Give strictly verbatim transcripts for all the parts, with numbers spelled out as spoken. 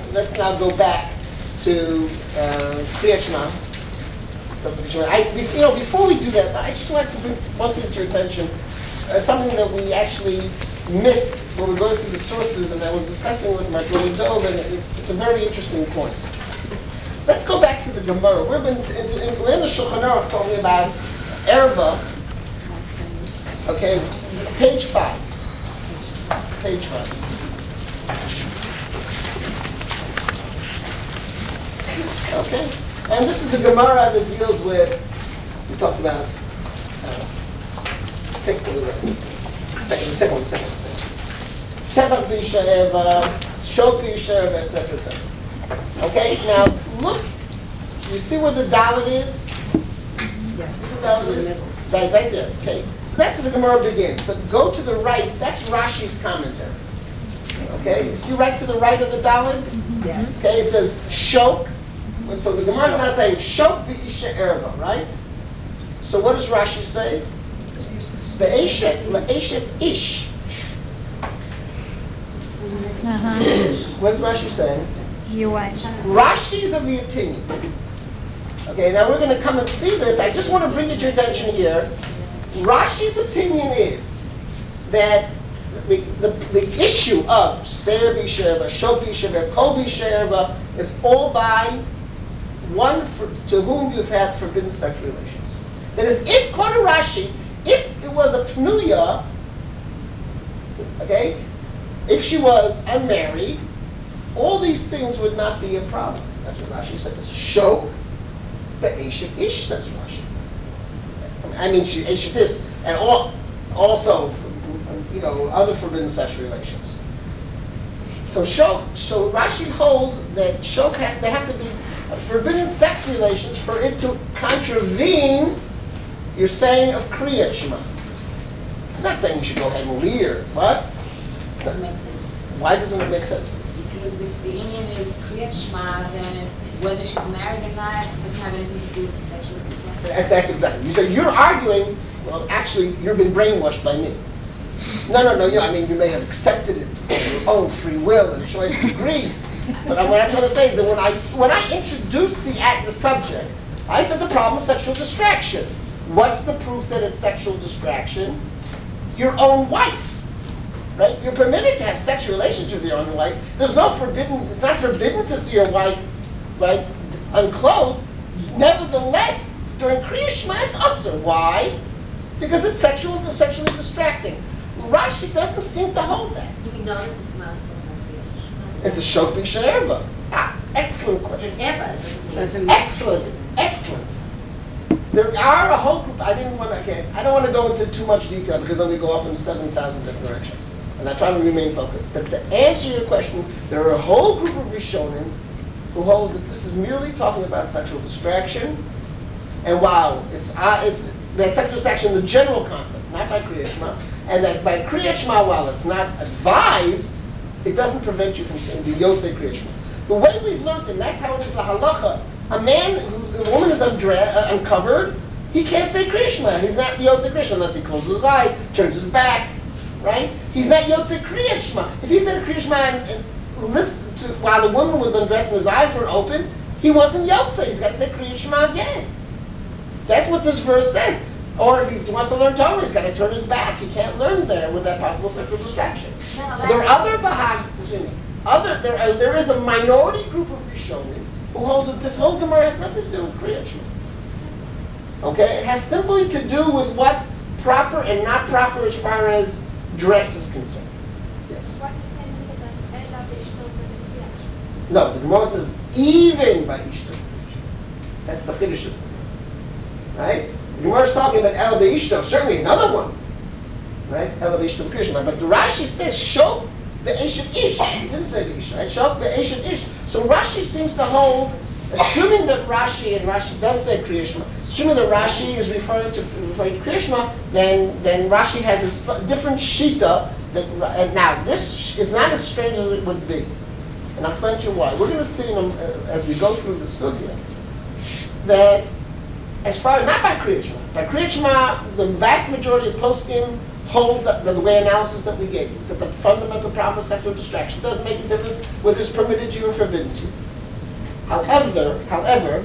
let's now go back to uh, Kriyat Shema. I, you know, before we do that, I just want to bring one thing to your attention, uh, something that we actually missed when we were going through the sources, and I was discussing with my brother Dov, and it, it's a very interesting point. Let's go back to the Gemara. We're in, in, we're in the Shulchan Aruch talking about Erva. Okay, page five. Page five. Okay, and this is the Gemara that deals with. We talked about. Uh, take the second, second one, second, second. Tevach b'isha erva, shok b'isha erva, et cetera, et cetera. Okay, now look. You see where the Dalet is? Yes. The Dalet is right, right there. Okay, so that's where the Gemara begins. But go to the right. That's Rashi's commentary. Okay, you see right to the right of the Dalet? Yes. Okay, it says shok. So the Gemara is not saying shok b'isha erva, right? So what does Rashi say? Be'eshet le'eshet ish. Uh-huh. What does Rashi say? You're right. Rashi's of the opinion. Okay, now we're going to come and see this. I just want to bring it to your attention here. Rashi's opinion is that the, the, the issue of Seir b'isha erva, shok b'isha erva, kol b'isha erva is all by one for, to whom you've had forbidden sexual relations. That is, if, according to Rashi, if it was a pnuya, okay, if she was unmarried, all these things would not be a problem. That's what Rashi says. Shok be'eshet ish, says Rashi. I mean, she eshet is, and all, also, you know, other forbidden sexual relations. So shok, so Rashi holds that shok has, they have to be forbidden sex relations for it to contravene your saying of Kriyat Shema. It's not saying you should go ahead and rear, but Doesn't make sense. why doesn't it make sense? Because if the Indian is Kriyat Shema, then it, whether she's married or not doesn't have anything to do with the sexual dysfunction. That's, that's exactly. You say you're arguing. Well, actually, you've been brainwashed by me. No, no, no. You, I mean, you may have accepted it of your own free will and choice to agree. But what I'm trying to say is that when I when I introduced the act, the subject, I said the problem is sexual distraction. What's the proof that it's sexual distraction? Your own wife, right? You're permitted to have sexual relations with your own wife. There's no forbidden. It's not forbidden to see your wife, right, unclothed. Nevertheless, during Kriya Shema, it's usher. Why? Because it's sexual, sexually distracting. Rashi doesn't seem to hold that. Do we know that this mouse is It's a shok b'isha erva. Ah, excellent question. Excellent, excellent. There are a whole group. I didn't want to. Okay, I don't want to go into too much detail because then we go off in seven thousand different directions, and I try to remain focused. But to answer your question, there are a whole group of Rishonim who hold that this is merely talking about sexual distraction, and while it's uh, it's that sexual distraction, the general concept, not by Kriyat Shema, and that by Kriyat Shema, while it's not advised, it doesn't prevent you from saying the Yosei Kriyat Shema. The way we've learned, and that's how it is the halacha, a man, who's, a woman is undre- uh, uncovered, he can't say Kriyat Shema. He's not Yosei Kriyat Shema unless he closes his eye, turns his back, right? He's not Yosei Kriyat Shema. If he said Kriyat Shema and, and listened to, while the woman was undressed and his eyes were open, he wasn't Yosei. He's got to say Kriyat Shema again. That's what this verse says. Or if he wants to learn Torah, he's got to turn his back. He can't learn there with that possible sexual distraction. No, There are other Bahag, other there are, there is a minority group of Rishonim who hold that this whole Gemara has nothing to do with Kriyat Shema. Okay, it has simply to do with what's proper and not proper as far as dress is concerned. Yes. No, the Gemara says even by Ishtar. That's the Chiddush of it. Right? The Gemara is talking about El Beishto, certainly another one. Right? El Beishto Kriyat Shema. But the Rashi says Shok Be'eshet Ish. He didn't say the Ish, right? Shok Be'eshet Ish. So Rashi seems to hold, assuming that Rashi, and Rashi does say Kriyat Shema, assuming that Rashi is referring to referring to Kriyat Shema, then then Rashi has a sp- different shita. That, and now this is not as strange as it would be, and I'll explain to you why. We're going to see in, uh, as we go through the sugya that as far as not by Kriyat Shema, by Kriyat Shema, the vast majority of poskim hold the, the way analysis that we gave you, that the fundamental problem of sexual distraction doesn't make a difference whether it's permitted to you or forbidden to you. However, however,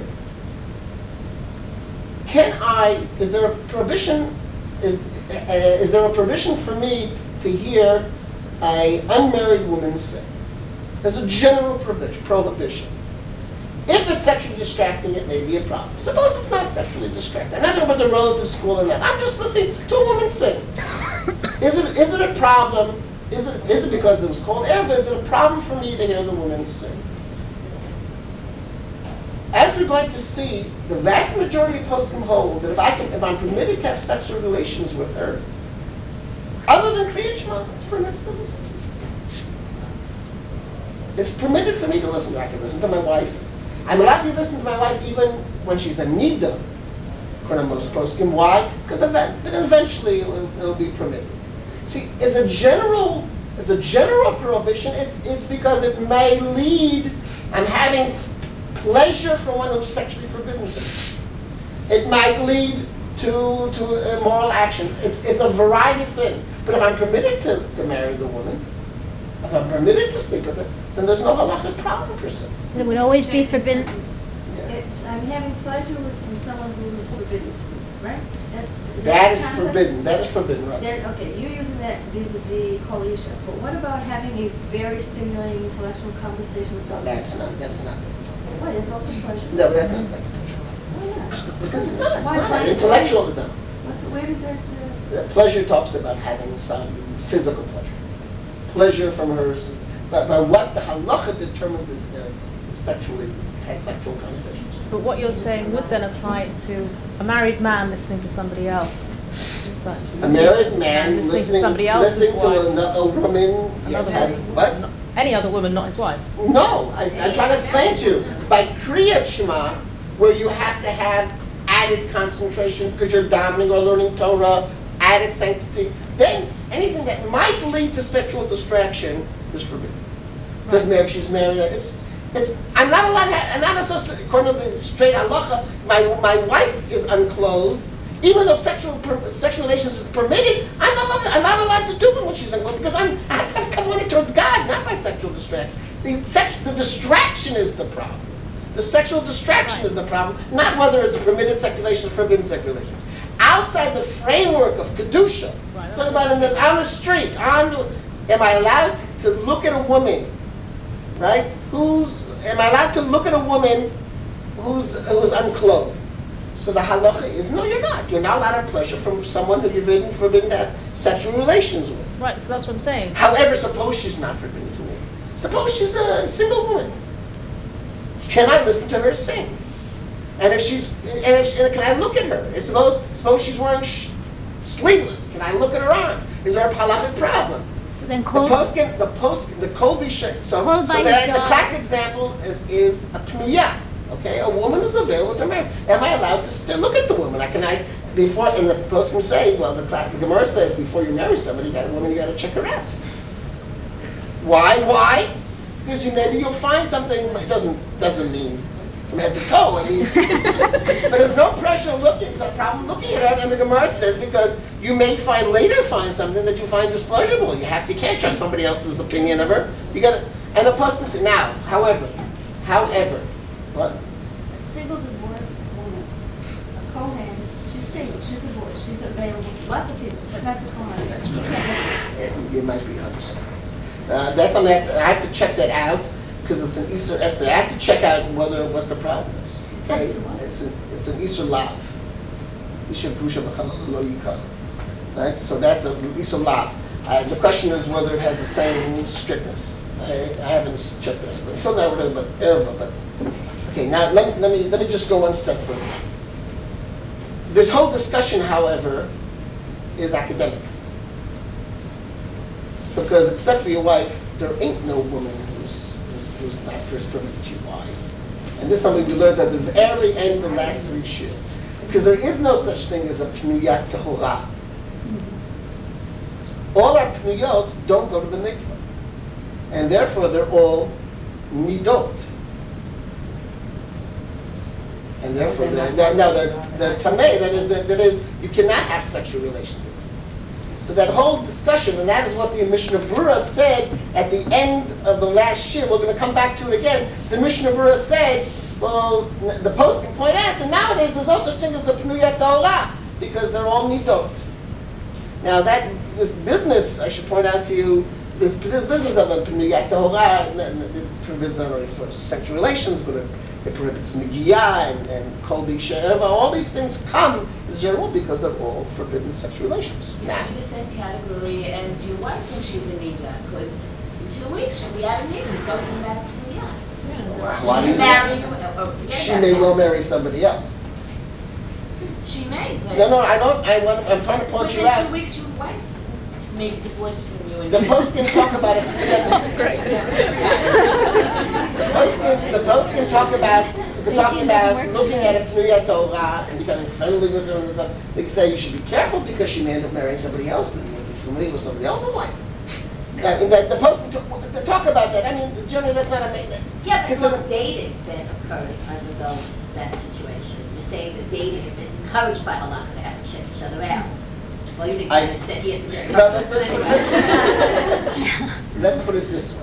can I, is there a prohibition, is, uh, is there a provision for me t- to hear a unmarried woman sing? There's a general provision, prohibition. If it's sexually distracting, it may be a problem. Suppose it's not sexually distracting. I'm not talking about the relative school or not. I'm just listening to a woman sing. Is it is it a problem? Is it is it because it was called erva? Is it a problem for me to hear the woman sing? As we're going to see, the vast majority of poskim hold that if I can, if I'm permitted to have sexual relations with her, other than Kriyat Shema, it's permitted to listen to. It's permitted for me to listen to. I can listen to my wife. I'm allowed to listen to my wife even when she's a nida, according to most poskim. Why? Because eventually it'll, it'll be permitted. See, as a general, as a general prohibition, it's it's because it may lead. I'm having pleasure for one who's sexually forbidden to me. It might lead to to immoral action. It's it's a variety of things. But if I'm permitted to, to marry the woman, if I'm permitted to sleep with her, then there's no halachic problem per se. It would always be forbidden. It's, I'm having pleasure with from someone who is forbidden to me, right? That's, is That is the concept? forbidden. That is forbidden, right? Then, okay, you're using that vis-a-vis Kol Isha, but what about having a very stimulating intellectual conversation with someone? That's not. That's not. What, it's also pleasure? No, that's not like Why not? because it's not. It's Why- not why- intellectual. No. What's, where does that, uh, The pleasure talks about having some physical pleasure, pleasure from her. But, but what the halacha determines is uh, sexually has sexual connotations. But what you're saying would then apply to a married man listening to somebody else. So, A married man listening, listening, to somebody else's listening to wife. a, a woman, yes, Another have, woman. what? No, any other woman, not his wife. No, I, I'm trying to explain to you. By Kriyat Shema, where you have to have added concentration because you're davening or learning Torah, added sanctity, then anything that might lead to sexual distraction is forbidden. Doesn't matter if she's married. It's, it's. I'm not allowed. To have, I'm not supposed to. According to the straight halacha, my my wife is unclothed, even though sexual per, sexual relations is permitted. I'm not. Allowed, I'm not allowed to do it when she's unclothed because I'm. I have to have covenant towards God, not my sexual distraction. The sex, the distraction is the problem. The sexual distraction Right. is the problem, not whether it's a permitted sexual relation or forbidden sexual relations. Outside the framework of kedusha, Right. talk about in the, on the street, on. Am I allowed to look at a woman? Right? Who's am I allowed to look at a woman who's who's unclothed? So the halacha is no, you're not. You're not allowed to have pleasure from someone who you've been forbidden to have sexual relations with. Right, so that's what I'm saying. However, suppose she's not forbidden to me. Suppose she's a single woman. Can I listen to her sing? And if she's and, if, and can I look at her? And suppose suppose she's wearing sh- sleeveless. Can I look at her arm? Is there a halachic problem? Then The call, poskin, the post, the Colby shape. So, Called so by the, his the daughter. classic example is is a pnuya. Okay, a woman who's available to marry. Am I allowed to still look at the woman? I can I before and the poskim say, well, the, the Gemara says before you marry somebody, you got a woman, you got to check her out. Why? Why? Because you maybe you'll find something. It doesn't doesn't mean from head to toe. I mean, but there's no pressure looking. No problem looking at her. And the Gemara says because you may find later find something that you find displeasurable. You have to you can't trust somebody else's opinion of her. You got to. And the poskim say now. However, however, what? a single divorced woman, a Kohen, she's single, she's divorced, she's available to lots of people, but not to Kohen. That's You right. can't- It, you might be honest. Uh, that's something I have, to, I have to check that out because it's an Easter essay. I have to check out whether what the problem is. Okay, That's what? it's an it's an Easter lav. Easter pusha b'chalal lo yikach. Right. So that's an Easter lav. Uh, the question is whether it has the same strictness. I, I haven't checked that. But until now we're talking about erva. But okay, now let, let me let me just go one step further. This whole discussion, however, is academic. Because except for your wife, there ain't no woman who's, who's, who's not first permitted to you. Why? And this is something we learned at the very end of the last three shir. Because there is no such thing as a pnuyat tahora. All our pnuyot don't go to the mikvah. And therefore they're all midot. And therefore, they're, they're, no, they're, they're tameh, that is, that, that is, you cannot have sexual relations with them. So that whole discussion, and that is what the Mishnah Berurah said at the end of the last year. We're going to come back to it again. The Mishnah Berurah said, well, the post can point out that nowadays there's no such thing as a Pnuyat Torah, because they're all Nidot. Now that, this business, I should point out to you, this, this business of a Pnuyat Torah, and, and it forbids not only for sexual relations, but it, it prohibits Nigiyah and, and Kol B'Isha Erva. All these things come as general because they're all forbidden sexual relations. It's Now, in the same category as your wife when she's in Nida, because in two weeks she'll be out of Nida, so come back to Nida. why do She you- marry you, or forget she about may that. well marry somebody else. She may, but. No, no, I don't, I want, I'm trying to point you Within two out. weeks, your wife may be divorced from you. and- The post can talk about it. The post can, the post can talk about, if we're talking about looking at a Pnuyat Torah and becoming friendly with her and stuff, they can say you should be careful because she may end up marrying somebody else and you'll be familiar with somebody else's wife. I think that the post can talk, to talk about that. I mean, generally that's not a, that's Yeah, but considered- well, dating then occurs under those, that situation. You're saying that dating is encouraged by halacha to have to check each other out. Well, you I- think said he has to check. No, let's, let's, put it- let's put it this way.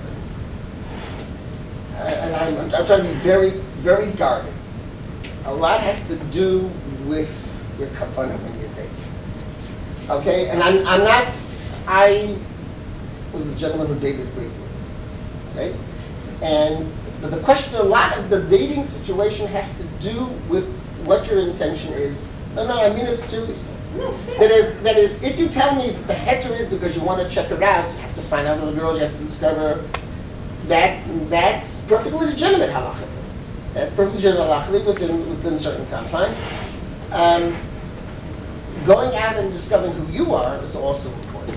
Uh, And I'm, I'm trying to be very, very guarded. A lot has to do with your kavanah when you date. Okay, and I'm, I'm not, I was the gentleman who dated briefly. Okay? And, but the question, a lot of the dating situation has to do with what your intention is. No, no, I mean it seriously. That is, that is, if you tell me that the heter is because you want to check her out, you have to find out other girls, you have to discover, that, that's perfectly legitimate halachically. That's perfectly legitimate halachically within, within certain confines. Um, going out and discovering who you are is also important.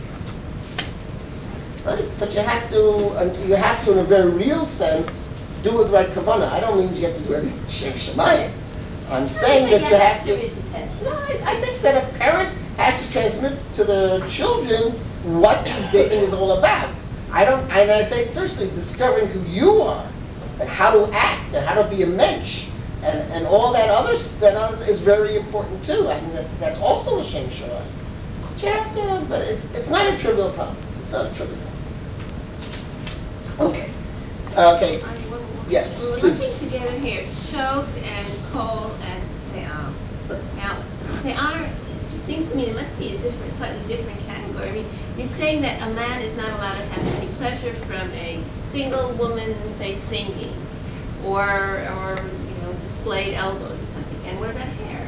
Right? But you have to, uh, you have to in a very real sense, do with right kavanah. I don't mean you have to do everything Shem Shemayim. I'm saying that you have to. Serious intention. No, I, I think that a parent has to transmit to the children what this dating is all about. I don't, and I say it seriously, discovering who you are and how to act and how to be a mensch and, and all that other s- that others is very important too. I think that's that's also a shame shore. But you have to, but it's it's not a trivial problem. It's not a trivial problem. Okay. Okay. Yes, We were please. looking together here, Shok and Cole and Se'am. Now, Se'ar, it just seems to me it must be a different, slightly different category. I mean, you're saying that a man is not allowed to have any pleasure from a single woman, say, singing, or, or, you know, displayed elbows or something. And what about hair?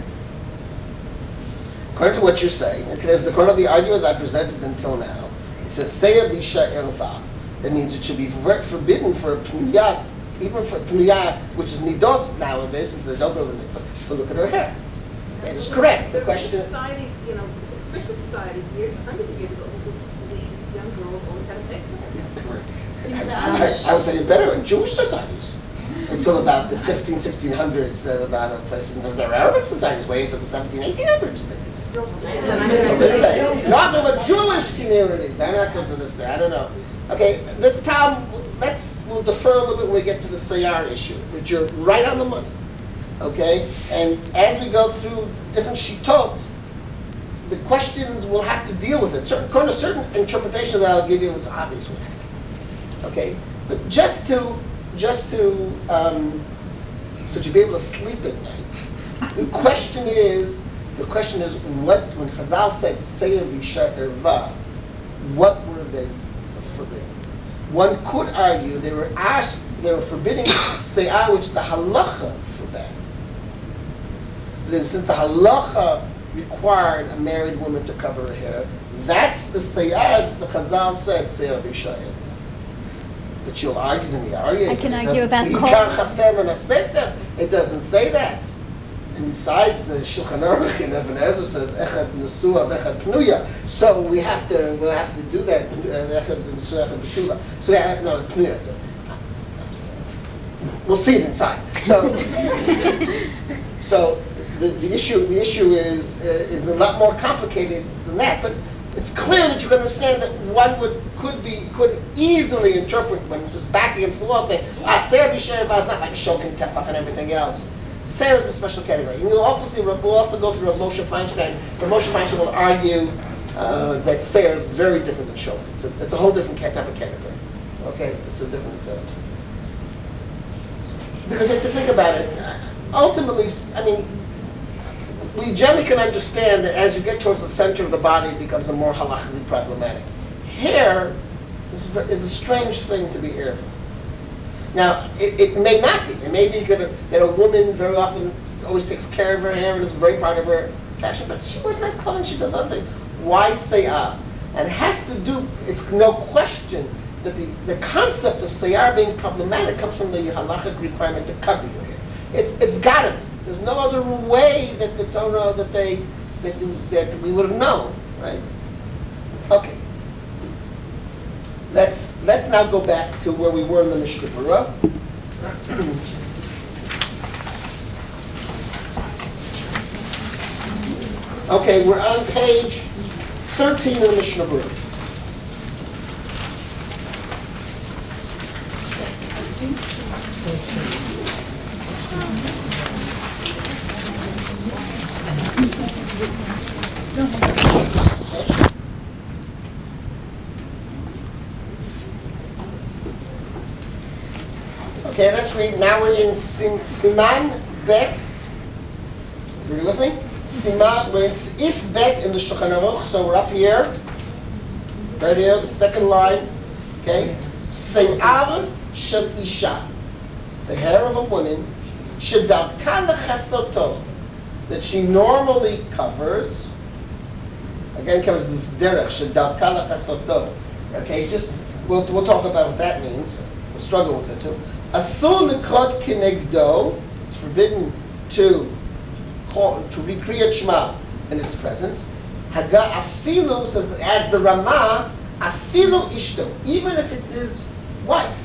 According to what you're saying, because the according to the argument I presented until now, it says Seya Bisha Erva. That means it should be ver- forbidden for a pnuyah, even for a pnuyah, which is nidot nowadays, since they don't go to the mikvah, to look at her hair. That is correct. The question. Societies, you know, Christian societies, years, hundreds of years ago, believed young girls always had a sex life. I, I would say better in Jewish societies. Until about the fifteen, sixteen hundreds, there were not a place. And there were Arabic societies way into the seventeen, eighteen hundreds. To this day. Not the Jewish communities. I'm not going to this day. I don't know. Okay, this problem, let's, we'll defer a little bit when we get to the Sayar issue, which you're right on the money. Okay? And as we go through different shitot, the questions we'll have to deal with it. Certain, according to certain interpretations that I'll give you, it's obvious what happened. Okay? But just to, just to, um, so to be able to sleep at night, the question is, the question is, what, when Chazal said, Seir Visha Erva, what were they forbidden? One could argue they were asked, they were forbidding Se'ah, which the halacha forbade. Since the halacha required a married woman to cover her hair, that's the Se'ah the Chazal said, Seir Visha Erva. But you'll argue in the Arya. I can it argue doesn't about say, Kol. "Ikar chasem and sefer." It doesn't say that. And besides, the Shulchan Aruch in Even Ezra says echad nesua v'echad pnuya. So we have to we'll have to do that. Echad nesua echad b'shula. So yeah, no, pnuya. It says. We'll see it inside. So, so the, the issue the issue is uh, is a lot more complicated than that. But it's clear that you can understand that one would could be could easily interpret when just back against the law, saying ah, Seir B'Shem is not like a Shok and Tefach and everything else. Seir is a special category. And you'll also see we'll also go through Rav Moshe Feinstein. Rav Moshe Feinstein will argue uh, that Sayar is very different than Shulchan. It's a, it's a whole different type of category. Okay, it's a different. Uh, because you have to think about it. Ultimately, I mean, we generally can understand that as you get towards the center of the body, it becomes a more halachically problematic. Hair is, is a strange thing to be erva. Now, it, it may not be. It may be that a, that a woman very often always takes care of her hair and is a very part of her fashion, but she wears nice clothing, she does something. Why sayar? And it has to do, it's no question that the, the concept of sayar being problematic comes from the halachic requirement to cover your hair. It's it's gotta be. There's no other way that the Torah, that they, that, you, that we would have known, right? Okay. Let's let's now go back to where we were in the Mishnah Berurah. Okay, we're on page thirteen of the Mishnah Berurah. Okay, let's read. Now we're in Sim, Siman Bet. Are you with me? Siman, we're in If Bet in the Shulchan Aruch. So we're up here. Right here, the second line. Okay? Sey'ar shel isha. The hair of a woman. Shedarka lechasoto. That she normally covers. Again, covers this derech. Shedarka lechasoto. Okay, just, we'll, we'll talk about what that means. We'll struggle with it too. Asur l'krot kinegdo, it's forbidden to call, to recreate Shema in its presence. Haga afilu, says, adds the Ramah, afilu ishto, even if it's his wife.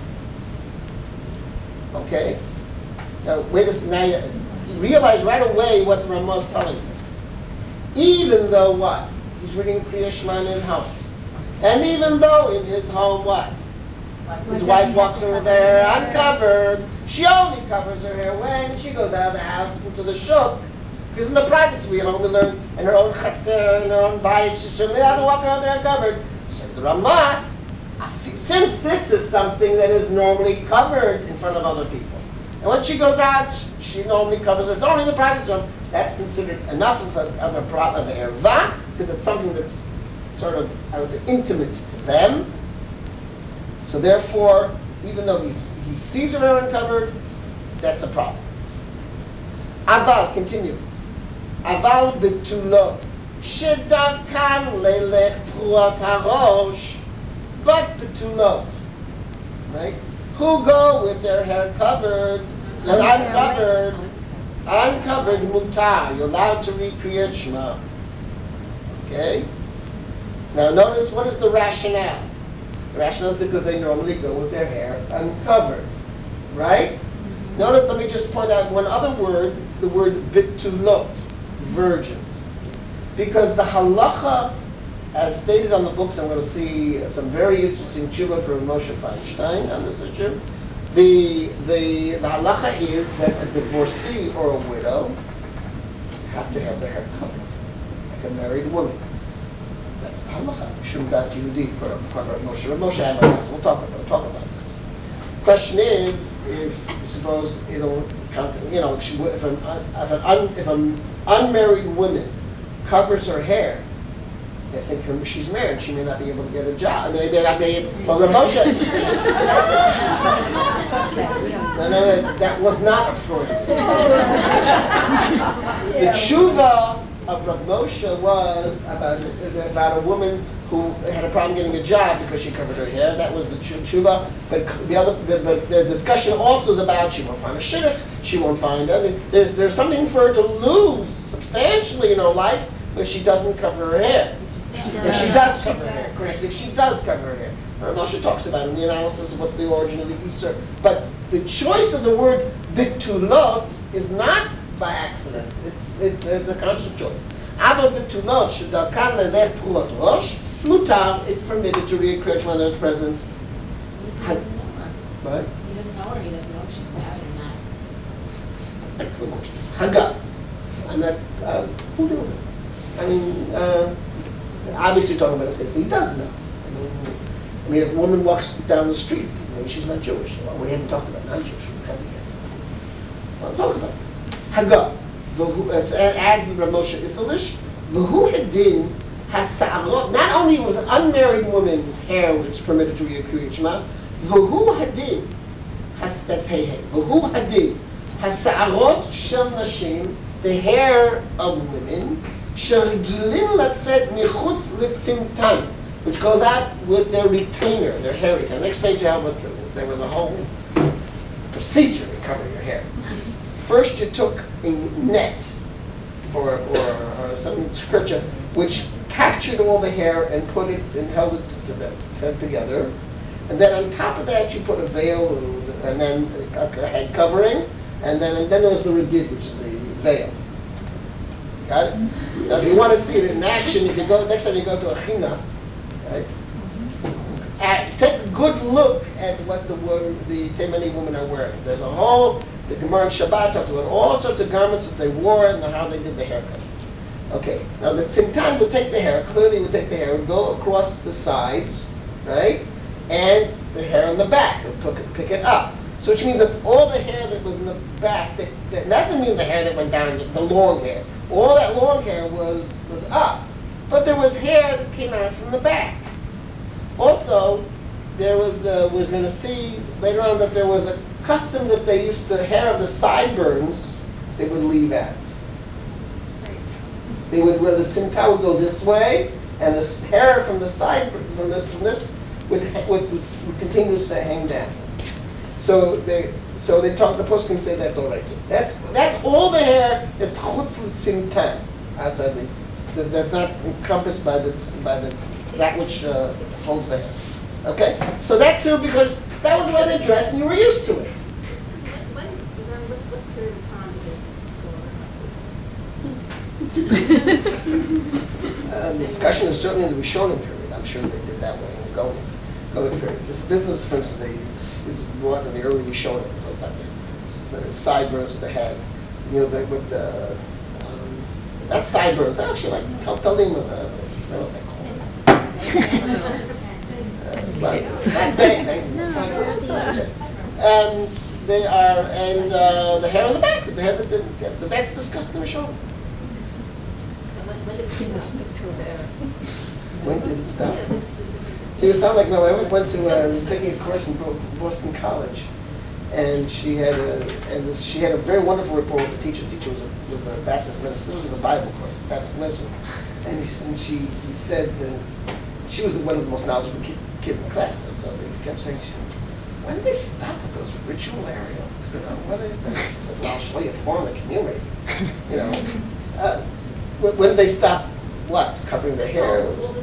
Okay? Now, wait a second, now you realize right away what the Ramah is telling you. Even though what? He's reading Kriya Shema in his home. And even though in his home what? His wife walks over there uncovered. She only covers her hair when she goes out of the house into the shuk. Because in the privacy, we only learn in her own chatzir, in her own bayit, she shouldn't have to walk around there uncovered. Says the Ramah, since this is something that is normally covered in front of other people, and when she goes out, she normally covers her. It's only in the privacy room. That's considered enough of a of a of an erva, because it's something that's sort of, I would say, intimate to them. So therefore, even though he's, he sees her hair uncovered, that's a problem. Aval, continue. Aval betulo, shedarkan lelech pruat harosh, but betulot, right? Who go with their hair covered, uncovered, uncovered mutar. You're allowed to recreate Shema. Okay? Now notice, what is the rationale? The rationale is because they normally go with their hair uncovered, right? Mm-hmm. Notice, let me just point out one other word, the word bitulot, virgins. Because the halacha, as stated on the books, I'm going to see some very interesting tshuva from Moshe Feinstein on this issue. The, the, the halacha is that a divorcee or a widow have to have their hair covered, like a married woman. That's the halacha. Shum dat Yehudi for Moshe. Moshe Amar. We'll talk about we'll talk about this. Question is, if suppose it'll count, you know, if she if an if an un, if an unmarried woman covers her hair, they think her, she's married. She may not be able to get a job. They may not be. Well, Moshe. no, no, no, that was not a Freudian. The tshuva of Rav Moshe was about about a woman who had a problem getting a job because she covered her hair. That was the tshuva. But the other, the, the, the discussion also is about she won't find a shidduch, she won't find other. There's there's something for her to lose substantially in her life if she doesn't cover her hair. If she does cover her hair, correct? If she does cover her hair. Rav Moshe talks about it in the analysis of what's the origin of the Easter. But the choice of the word bitulot is not by accident. It's it's uh, the conscious choice. Ava betulot shedarkan lelech pruat rosh mutar. It's permitted to recreate when there's presence. He doesn't know her. What? He doesn't know her. He doesn't know if she's married or not. Excellent. Haga. I'm not. Uh, we'll deal with it. I mean, uh, obviously talking about his, he does know. I mean, I mean, if a woman walks down the street, maybe she's not Jewish. Well, we haven't talked about non-Jewish. We haven't yet. Well, talk about this. Hagar, v'hu- uh, adds Rav Moshe Isserlish, v'hu hedin has-sa'arot, not only with an unmarried woman's hair which is permitted to read Kriyat Shema, v'hu hedin, has, that's hey hey, v'hu hedin, has-sa'arot shel nashim, the hair of women, שרגילים לצאת מחוץ לצמתן, which goes out with their retainer, their hair retainer. Next page you have what the, there was a whole procedure to cover your hair. First you took a net or, or, or some scripture which captured all the hair and put it and held it to them, to, together. And then on top of that you put a veil and then a, a head covering, and then and then there was the redid, which is the veil. Got it? Now, if you want to see it in action, if you go next time you go to a china, right? At, take a good look at what the wo- the Taimani women are wearing. There's a whole the Gemara in Shabbat talks about all sorts of garments that they wore and how they did the haircut. Okay, now the Tzimtan would take the hair. Clearly, would take the hair and go across the sides, right, and the hair in the back and pick it, pick it up. So which means that all the hair that was in the back, that, that doesn't mean the hair that went down, the, the long hair. All that long hair was, was up. But there was hair that came out from the back. Also, there was, uh, we're going to see later on that there was a custom that they used, the hair of the sideburns, they would leave out. They would, where the tzimta would go this way, and the hair from the side, from this, from this would, would, would, would continue to hang down. So they, so they talk. The poskim say that's all right. That's that's all the hair that's chutz l'tzimtan outside the. That's not encompassed by the by the that which uh, holds the hair. Okay. So that too, because that was the way they dressed, and you were used to it. When, when, what, what period of time did it go on? uh, discussion is certainly in the Rishonim period. I'm sure they did that way in the Golan. Golan period. This business, for instance, they, is, is brought in the early Rishonim. About the, the sideburns that they had, you know, they, with the um, not sideburns. I actually like tell talim. Uh, I don't know what they call them. uh, but not bangs. Um, they are, and uh, the hair on the back because they had the, the, but that's discussed in the Rishonim. When did it stop? He was sound like no. I went to. Uh, I was taking a course in Boston College, and she had a and this, she had a very wonderful rapport with the teacher. The teacher was a was a Baptist minister. This was a Bible course, Baptist minister, and, he, and she he said that she was one of the most knowledgeable ki- kids in the class. And so he kept saying, she said, "When did they stop at those ritual areas? You know, when is that?" She said, "Well, I'll show you a form of the community. You know, uh, when, when did they stop? What? Covering their hair?"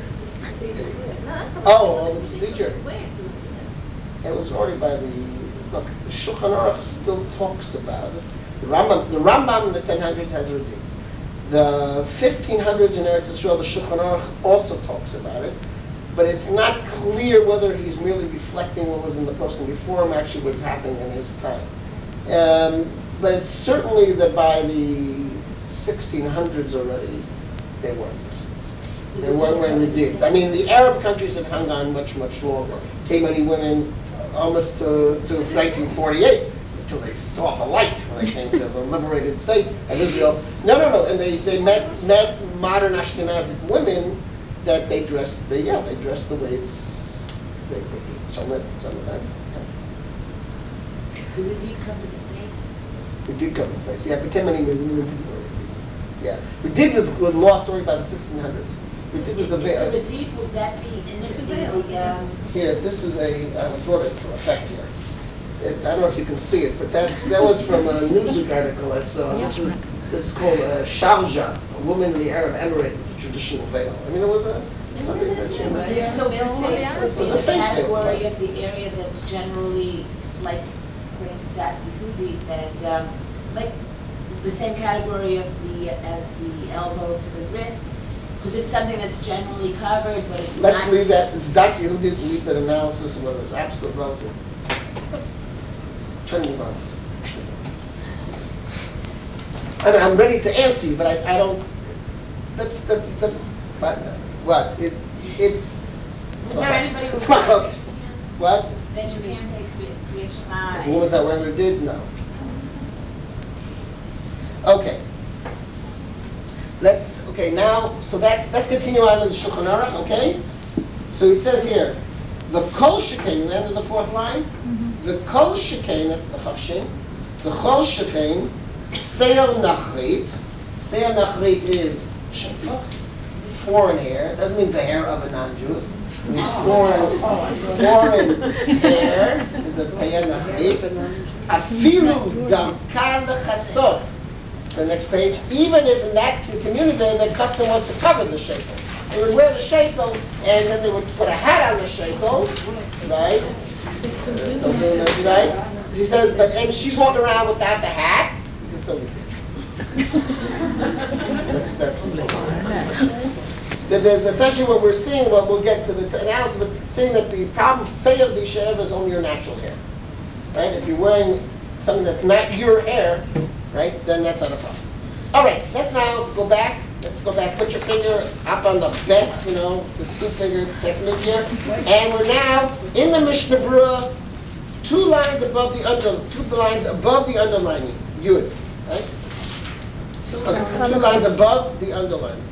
Oh, all the procedure. It was ordered by the, look, the Shulchan Aruch still talks about it. The Rambam, the Rambam in the ten hundreds has a redeem. The fifteen hundreds in Eretz Yisrael, the Shulchan Aruch also talks about it. But it's not clear whether he's merely reflecting what was in the posting before him, actually what's happening in his time. Um, but it's certainly that by the sixteen hundreds already, they weren't. They weren't when we did. I mean, the Arab countries have hung on much, much longer. Taimani women, uh, almost to, to nineteen forty-eight, until they saw the light when they came to the liberated state of Israel. No, no, no. And they, they met met modern Ashkenazic women that they dressed. They yeah, they dressed the way it's. They, they some of some of them. Yeah. Do the deed cover the face? We did cover the face. Yeah, but Taimani women didn't wear it. Yeah, we did was was lost already by the sixteen hundreds. Is the deed, would that be in the, um... Here, this is a, I brought it for effect here. It, I don't know if you can see it, but that's, that was from a newsweek article I saw. This is, this is called a Sharjah, a woman in the Arab Emirate with the traditional veil. I mean, it was a, something that you... So the face would be the category of the area that's generally, like, according to Dat Yehudi, that, um, like, the same category of the, as the elbow to the wrist, because it's something that's generally covered, but it's Let's not... leave that, it's Doctor who did leave that analysis of whether it's absolute relative. Let's, let's try to move on. And I'm ready to answer you, but I, I don't, that's, that's, that's, but, What? It, it's. Is there anybody who? It's not okay. What? That you can't say Kriyat Shema? If a woman's not wearing her did, no. Okay. Let's, okay, now, so that's, let's continue on in the Shulchan Aruch, okay? So he says here, the kol shekain, you end of the fourth line? Mm-hmm. The kol shekain, that's the chavshin, the kol shekain, seir nachrit, seir nachrit is shepach, foreign hair, doesn't mean the hair of a non-Jew, it means foreign, foreign hair, it's a peyah nachrit, afilu darka lechasot, the next page, even if in that community the custom was to cover the shekel. They would wear the shekel and then they would put a hat on the shekel, right? They're still doing it, right? He says, but and she's walking around without the hat. You can still be That's that's. There's essentially what we're seeing. What we'll get to the analysis, but seeing that the problem seir b'she'ev is only your natural hair, right? If you're wearing something that's not your hair, right, then that's not a problem. All right, let's now go back. Let's go back. Put your finger up on the bet, you know, the two-finger technique here. And we're now in the Mishnah Berurah, two lines above the under, two lines above the underlining, Yud, right? Okay, two lines above the underlining.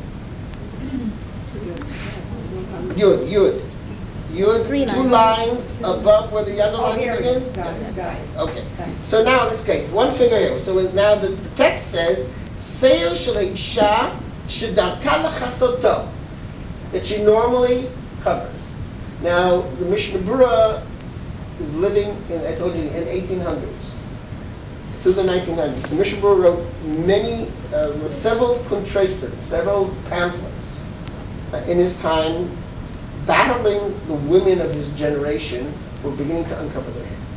Yud, Yud. Yud, Three two lines. lines above where the underlining begins? Yes. Okay. So now let's get one finger here. So now the, the text says, Seir shel isha shedarka lechasoto, that she normally covers. Now the Mishnah Berurah is living in, I told you, in eighteen hundreds through the nineteen hundreds. The Mishnah Berurah wrote many, uh, wrote several contrasins, several pamphlets uh, in his time, battling the women of his generation who were beginning to uncover their hair.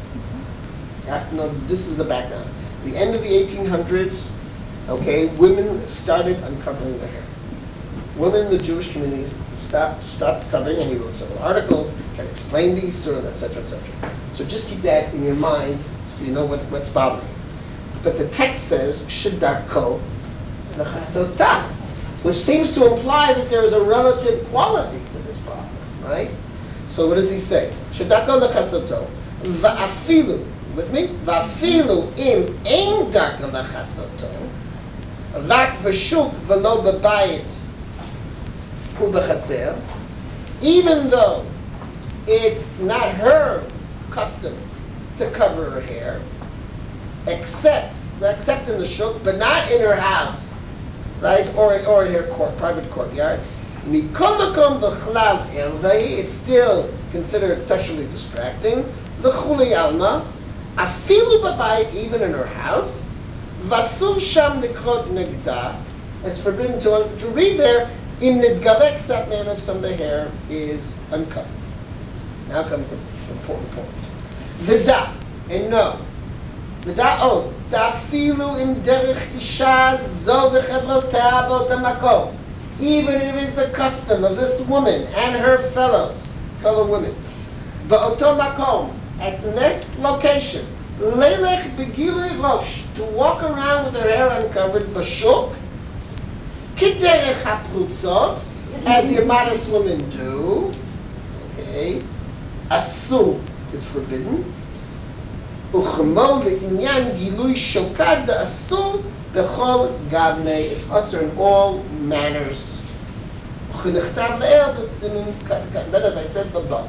After, no, this is the background. The end of the eighteen hundreds, okay, women started uncovering their hair. Women in the Jewish community stopped stopped covering, and he wrote several articles that explain the Yisur, et cetera, et cetera. So just keep that in your mind so you know what, what's bothering you. But the text says, Shedarko Lechasotah, which seems to imply that there is a relative quality to this problem, right? So what does he say? Shedarko Lechasoto, Va'afilu, with me? Va'afilu im ein darka lechasoto, rak v'shuk v'lo b'bayit u'b'chatzer, even though it's not her custom to cover her hair, except except in the shuk, but not in her house, right? Or or in her court, private courtyard. Mikol makom b'chlal ervei, it's still considered sexually distracting. L'chuli alma, afilu b'bayit, even in her house. Vasur sham nikrot negda, it's forbidden to to read there. Im nidgalek tzat mehem, if some of the hair is uncovered. Now comes the important point. V'da, and no. V'da od, dafilu im derech isha zo v'chevrotea b'otam makom. Even if it is the custom of this woman and her fellows, fellow women, b'otam makom, at the next location, lelech begilui rosh, to walk around with her hair uncovered, b'shuk, kiderech haprutzot, as the immodest women do, okay, asur, it's forbidden, uchmo le'inyan gilui shokad asur b'chol gavnei, it's usher in all manners. Uchnechtav le'er b'simin kadkan, as I said above.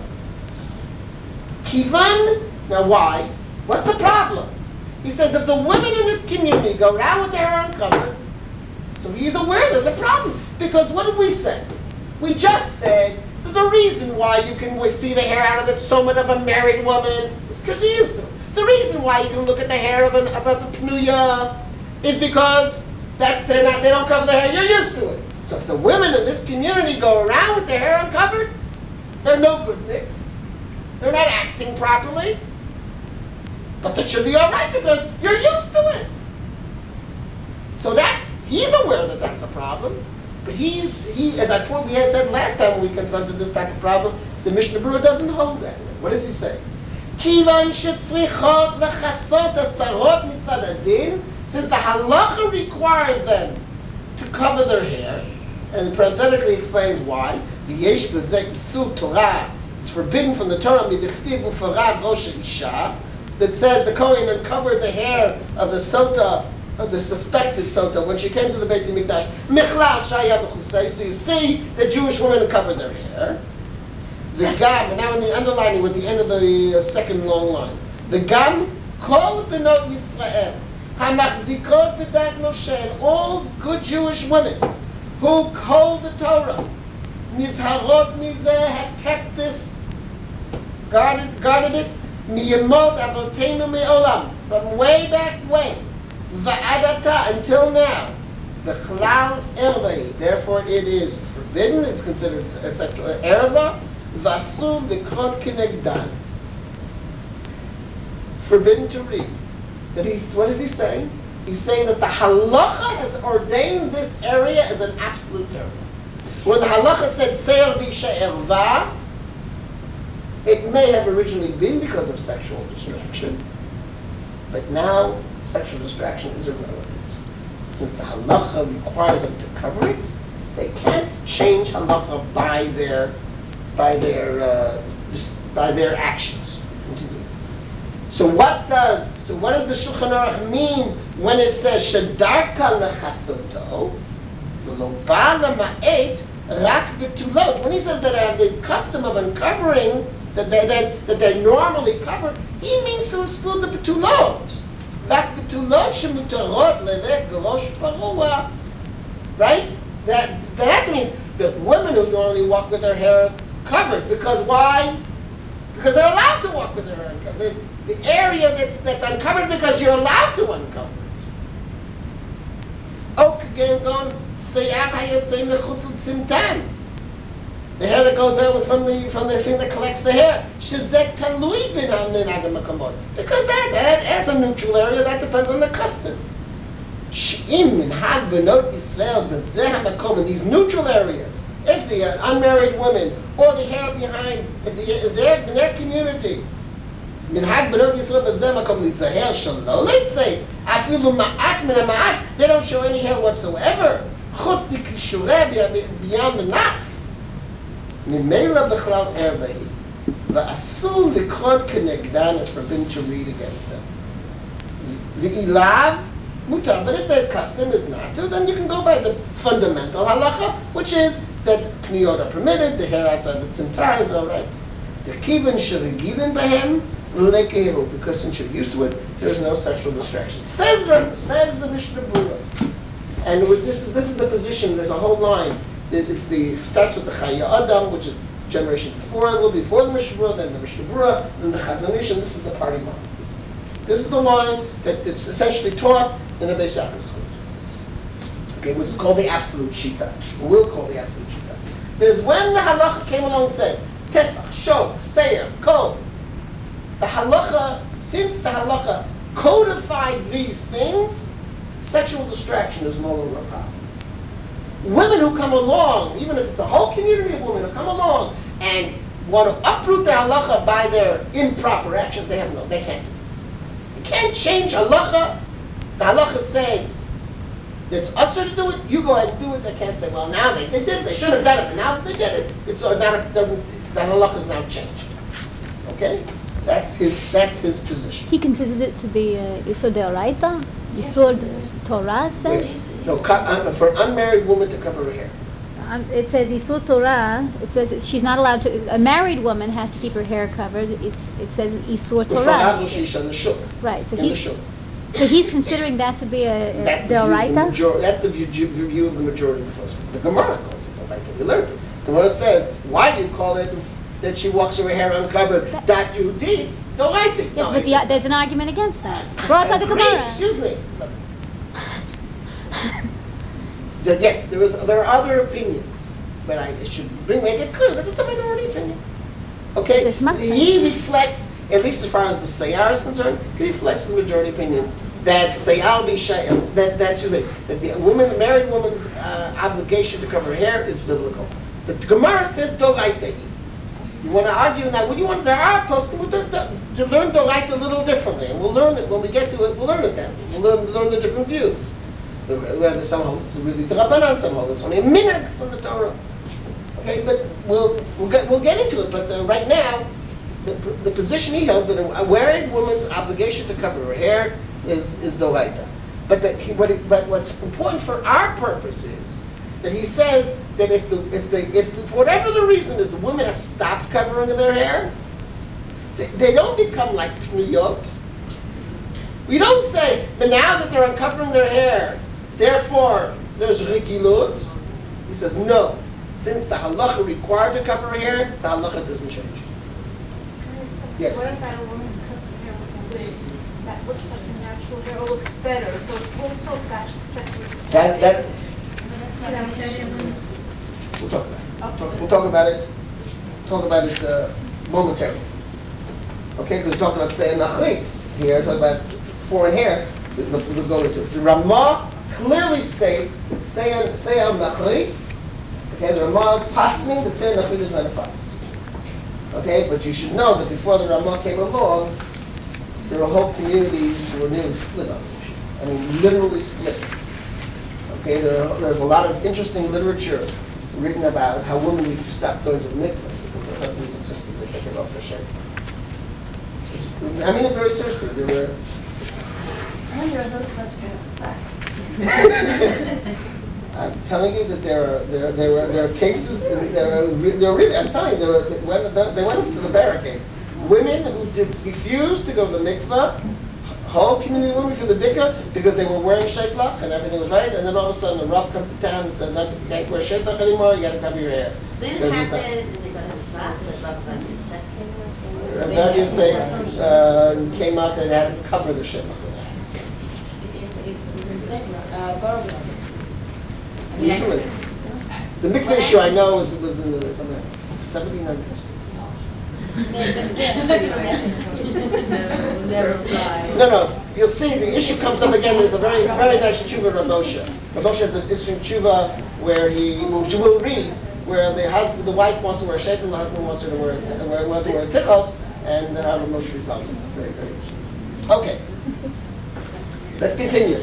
Kivan, now why? What's the problem? He says if the women in this community go around with their hair uncovered, so he's aware there's a problem. Because what did we say? We just said that the reason why you can see the hair out of the somewhat of a married woman is because you used to. The reason why you can look at the hair of, an, of a pnuya is because that's they're not they don't cover their hair. You're used to it. So if the women in this community go around with their hair uncovered, they're no good nicks. They're not acting properly. But that should be all right because you're used to it. So that's he's aware that that's a problem. But he's he as I we had said last time when we confronted this type of problem, the Mishnah Berurah doesn't hold that way. What does he say? Kivan shetzrichot lechasot asarot mitzad adin, since the halacha requires them to cover their hair, and parenthetically explains why. V'yesh b'zeh isul Torah. It's forbidden from the Torah midichtiv ufarad rosh isha, that says the Kohen uncovered the hair of the sota, of the suspected sota, when she came to the Beit HaMikdash. Michlal shaya b'chusay. So you see the Jewish women uncovered their hair. The gam, and now in the underlining with the end of the uh, second long line. The gam kol benot Yisrael hamachzikot b'dat Moshe, and all good Jewish women who hold the Torah, nizharot mizeh, have kept this, guarded, guarded it, miyemot avotenu me'olam, from way back when, va'adata, until now, b'chlal ervei, therefore it is forbidden, it's considered a sexual erva, v'asur likrot kinegdan, forbidden to read. That he's, what is he saying? He's saying that the halacha has ordained this area as an absolute area. When the halacha said seir b'isha erva, it may have originally been because of sexual distraction, but now sexual distraction is irrelevant. Since the halacha requires them to cover it, they can't change halacha by their by their uh, by their actions. So what does so what does the Shulchan Aruch mean when it says shedarka lechasoto v'lo ba lema'et rak b'tulot? When he says that they have the custom of uncovering, that they that, that they're normally covered, he means to exclude the b'tulot. Rak b'tulot shemutarot lelech gorosh parua. Right? That that means that women who normally walk with their hair covered, because why? Because they're allowed to walk with their hair uncovered. There's the area that's that's uncovered because you're allowed to uncover it. Oak again going, the hair that goes out from the from the thing that collects the hair. Because that, that as a neutral area, that depends on the custom. In these neutral areas, if the unmarried women or the hair behind, if, the, if they're in their community, מנהג בנות ישראל בזה מקום להיזהר שלא לצאת, אפילו מעט מן המעט, they don't show any hair whatsoever, חוץ לכישורי beyond the knots. ממילא בכלל ערבי, ואסור לקרוא כנגדן, it's forbidden to read against them. ואילאו, mutar, but if the custom is not to, then you can go by the fundamental halacha, which is that kniyot are permitted, the hair outside the tzimtzah is all right. The kivin sheregilin behem, because since you're used to it, there's no sexual distraction. Says says the Mishnah Berurah, and with this is this is the position. There's a whole line. It's the it starts with the Chaya Adam, which is generation before, a little before the Mishnah Berurah, then the Mishnah Berurah, then the Chazon Ish, and this is the party line. This is the line that it's essentially taught in the Beis Yaakov schools. Okay, which is called the absolute shita. We'll call the absolute shita. There's when the halacha came along and said tefach, shok, seir, kol. The halacha, since the halacha codified these things, sexual distraction is no longer a problem. Women who come along, even if it's a whole community of women who come along and want to uproot their halacha by their improper actions, they have no, they can't do it. You can't change halacha. The halacha say it's usher to do it, you go ahead and do it. They can't say, well, now they, they did it, they should have done it, but now they did it. It's or not, it doesn't, the halacha is now changed. Okay? That's his, that's his position. He considers it to be uh, Isur Deoraita? Isur Torah, it says? Yes. No, cut, uh, for an unmarried woman to cover her hair. Um, it says Isur Torah. It says that she's not allowed to. A married woman has to keep her hair covered. It's it says Isur Torah. Right. So he's so he's considering that to be a, a that's Deoraita. The major, that's the view, the view of the majority of the folks. The Gemara calls it Deoraita. We learned it. The Gemara says, why do you call it that she walks her hair uncovered? That, that you did Deoraita. Yes, no, but the, uh, there's an argument against that brought by the Gemara. Excuse me. There, yes, there is. There are other opinions, but I should bring make it clear that it's a minority opinion. Okay, he reflects, at least as far as the Sayar is concerned, he reflects the majority opinion that Sayar b'Shayel, that that excuse me, that the woman, the married woman's uh, obligation to cover her hair is biblical. But the Gemara says Doraita. You want to argue that? Well, you want there are posts to learn Doraita a little differently, and we'll learn it when we get to it. We'll learn it then. We'll learn learn the different views. The, whether some hold it's really the Rabbanan, some hold it's only a minhag from the Torah. Okay, but we'll we'll get we'll get into it. But uh, right now, the, the position he holds that a married woman's obligation to cover her hair is is doraita. But that he, what it, but what's important for our purpose is that he says that if the if the if the, for whatever the reason is the women have stopped covering their hair, they, they don't become like pniyot. We don't say, but now that they're uncovering their hair, therefore there's regilut. He says no. Since the halacha required to cover her hair, the halacha doesn't change. Yes. What about a woman who cuts her hair with a wig? That looks like a natural hair, or looks better, so it's still sexually distracting. That that. We'll talk about it. Talk, we'll talk about it. Talk about it uh, momentarily. Okay, because we talked about saying nachrit here. Talk about foreign hair. We'll, we'll go into it. The Ramah clearly states that sayam nachrit. Okay, the Ramah is passing that sayam nachrit is not a problem. Okay, but you should know that before the Ramah came along, there were whole communities who were nearly split on this issue. I mean, literally split. Okay, there, there's a lot of interesting literature written about how women need to stop going to the mikveh because their husbands insisted that they get off their shirt. I mean it very seriously. There were. I wonder if those of us who get upset. I'm telling you that there are there there were there are cases there are there are really I'm telling you there were, they went they went up to the barricades. Women who just refused to go to the mikveh, whole community of women for the bikah because they were wearing sheitlach and everything was right, and then all of a sudden the Rav comes to town and says, "No, you can't wear sheitlach anymore. You got to cover your hair." Didn't it happen in the Tzvach, the Rav Vasquez? Rabbi Yosef uh, came out and had to cover the sheitlach. Recently, the mikveh issue I know was was in the seventeen hundreds. No, no. You'll see the issue comes up again. There's a very, very nice tshuva Rav Moshe. Rav Moshe has an interesting tshuva where he, which we'll read, where the husband, the wife wants to wear a sheitel, and the husband wants her to wear, wear wants to wear a tichel, and how Rav Moshe resolves it. Very, very interesting. Okay. Let's continue.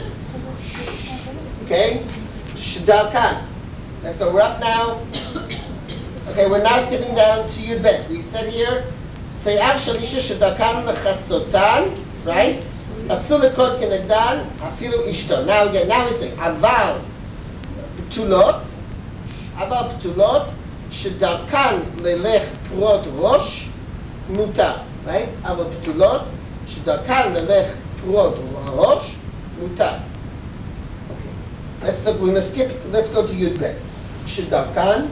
Okay. Shadal Khan. Let's go. We're up now. Okay, we're now skipping down to Yud Bet. We said here, Seyar Shalisha Shadakan Lechasotan, right? Asul Lekod Kenegdan, Afilu Ishto. Now again, now we say, Aval Ptulot, Aval Ptulot, Shadakan Lelech Prot Rosh, Mutar, right? Aval Ptulot, Shadakan Lelech Prot Rosh, Mutar. Okay, let's look, we're going to skip, let's go to Yud Bet. Shadakan.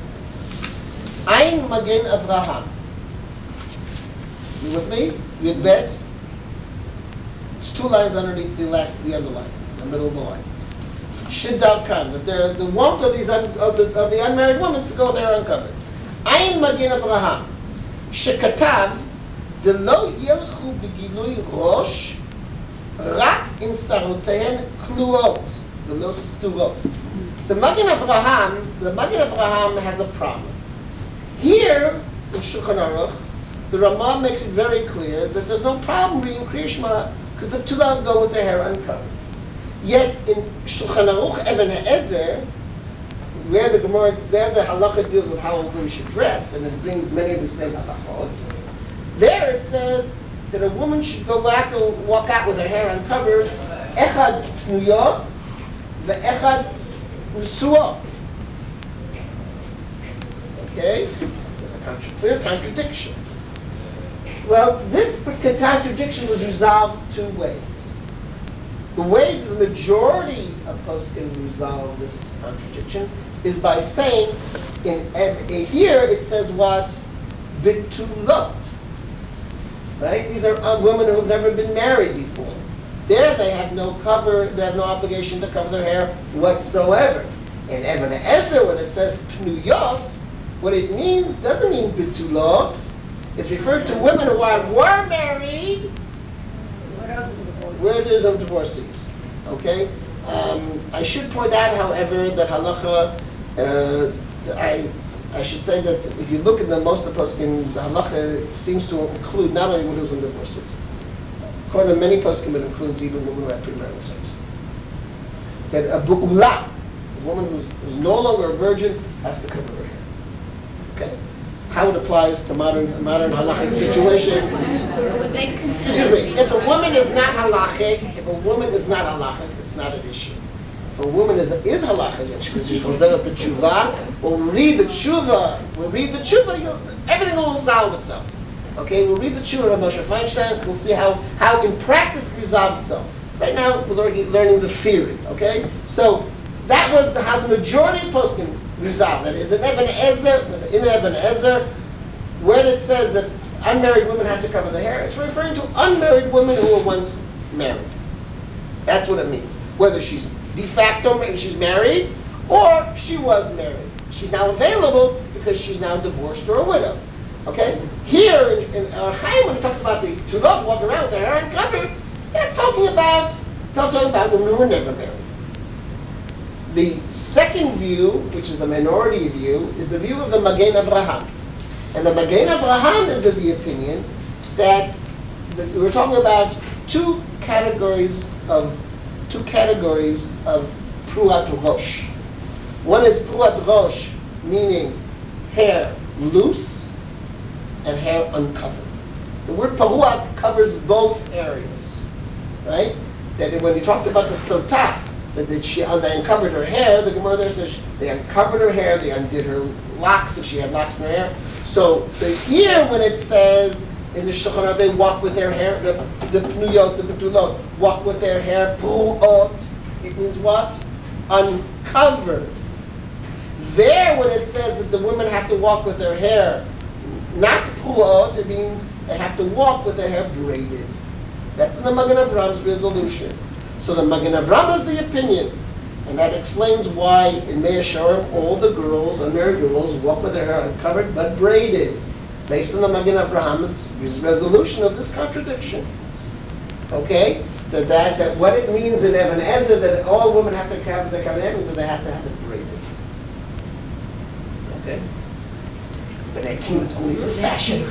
Ein Magen Avraham. You with me? Yud Bet. It's two lines underneath the last, the underline, the middle of the line. Shiddav Khan. That they're the want of these un, of the of the unmarried women to go there uncovered. Ein Magen Avraham. Shekatav Delo Yelchu Begilui Rosh Rak in Sarotehen Kluot Velo Sturot. The Magen Avraham, the Magen Avraham has a problem. Here, in Shulchan Aruch, the Ramah makes it very clear that there's no problem reading Kriya Shema because the Tulah go with their hair uncovered. Yet in Shulchan Aruch Even HaEzer, where the Gemara, there the halacha deals with how a woman should dress, and it brings many of the same halachot. There it says that a woman should go back and walk out with her hair uncovered, echad pnuyot, ve'echad usuot. Okay? There's a contra- clear contradiction. Well, this contradiction was resolved two ways. The way the majority of poskim resolve this contradiction is by saying, in, in here it says what? Bitulot. Right? These are uh, women who have never been married before. There they have no cover, they have no obligation to cover their hair whatsoever. In Even HaEzer, when it says pnuyot, what it means doesn't mean bitulot. It's referred to women who are were married. Widows of divorcees. Okay. Um, I should point out, however, that halacha. Uh, I I should say that if you look at the most of the poskim, the halacha seems to include not only widows and divorcees. According to many poskim, it includes even women who have premarital sex. that a bu'ula, a woman who's, who's no longer a virgin, has to cover her hair. Okay? How it applies to modern modern halachic situations. Excuse me. If a woman is not halachic, if a woman is not halachic, it's not an issue. If a woman is is halachic and she goes up a tshuva, we'll read the tshuva. We'll read the tshuva. Everything will resolve itself. Okay, we'll read the tshuva of Moshe Feinstein. We'll see how how in practice it resolves itself. Right now we're learning, learning the theory. Okay, so that was the, how the majority of poskim resolved. That is in Eben Ezer, in Eben Ezer, when it says that unmarried women have to cover their hair, it's referring to unmarried women who were once married. That's what it means. Whether she's de facto, maybe she's married, or she was married. She's now available because she's now divorced or a widow. Okay? Here in, in Or Chaim, when it talks about the tulot walking around with their hair uncovered, they're talking about, they're talking about women who were never married. The second view, which is the minority view, is the view of the Magen Avraham. And the Magen Avraham is of the opinion that the, we're talking about two categories of two categories of pruat rosh. One is pruat rosh, meaning hair loose and hair uncovered. The word pruat covers both areas, right? That when you talked about the sotah, that they, she, they uncovered her hair, the Gemara there says they uncovered her hair, they undid her locks if she had locks in her hair. So the ear, when it says in the Shulchan Aruch, they walk with their hair, the the pnuyot, the betulot, walk with their hair pu'ot, it means what? Uncovered. There, when it says that the women have to walk with their hair not pu'ot, it means they have to walk with their hair braided. That's in the Magen Avraham's resolution. So the Magen Avraham is the opinion, and that explains why in Meah Shearim all the girls, unmarried girls, walk with their hair uncovered but braided, based on the Magen Abraham's resolution of this contradiction. Okay, that that, that what it means in Eben Ezer that all women have to cover their hair means that they have to have it braided. Okay, but that too is only for fashion.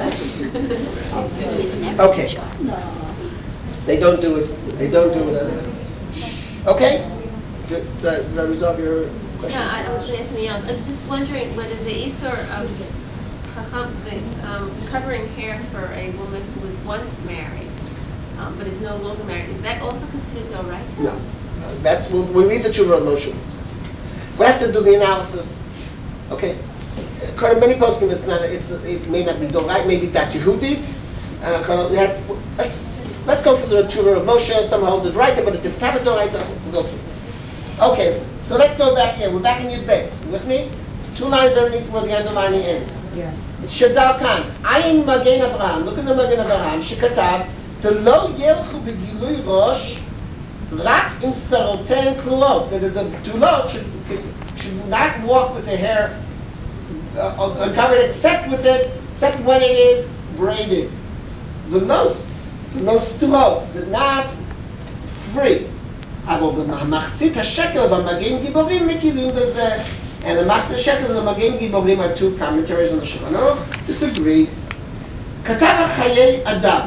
Okay. They don't do it. They don't do it. Other. Okay. Did that resolve your question? Yeah, I, I was asking else. I was just wondering whether the isur of chacham, the um, covering hair for a woman who was once married um, but is no longer married, is that also considered doraita? No. no. That's when we read the Tshuva of Moshe. We have to do the analysis. Okay. According to many poskim, it's not. It's it may not be doraita. Maybe that Yehudit. Uh, we have to, let's. Let's go through the Tshuva of Moshe. Some hold it right, but if it's have it right, we'll go through. Okay, so let's go back here. We're back in Yud Bet. You with me? Two lines underneath where the underlining ends. Yes. It's Shadal Khan. Ayin Magen Avraham. Look at the Magen Avraham. Shekatav. Lo yelchu begilui rosh rak im saroten klulot. That the tulot should should not walk with their hair uh, uncovered, except with it, except when it is braided. The most. No stulot, but not free. אבל במחצית השקל והמגן גיבורים מקילים בזה. And the Machzit Shekel and the Magen Giborim are two commentaries on the Shulchan Aruch. Disagree. כתב חיי אדם.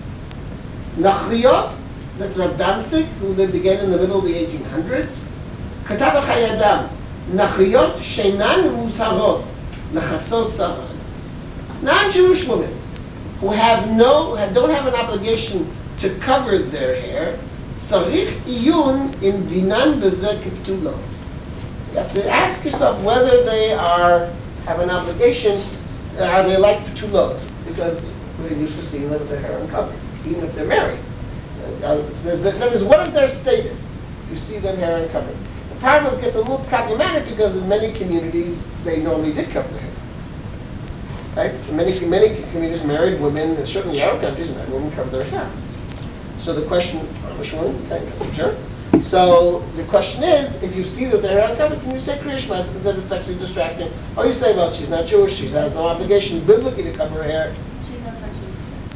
Nachliot, that's Rav Danzig, who lived again in the middle of the eighteen hundreds. כתב חיי אדם. Nachliot shenan muzharot. Lechasot saran. Non-Jewish women who have no, who don't have an obligation to cover their hair, tzarich iyun im dinan b'zeh k'ptulot. You have to ask yourself whether they are have an obligation. Uh, are they like ptulot? Because we're used to seeing them with their hair uncovered, even if they're married. Uh, there's a, that is, what is their status? You see them hair uncovered. The problem is, gets a little problematic because in many communities they normally did cover their hair. Right? In many, many communities, married women, and certainly Arab countries, married women cover their hair. So the question, which one? Okay, sure. So the question is, if you see that their hair uncovered, can you say Kriya Shema? It's considered sexually distracting. Or you say, well, she's not Jewish, she has no obligation biblically to cover her hair. She's not sexually distracted.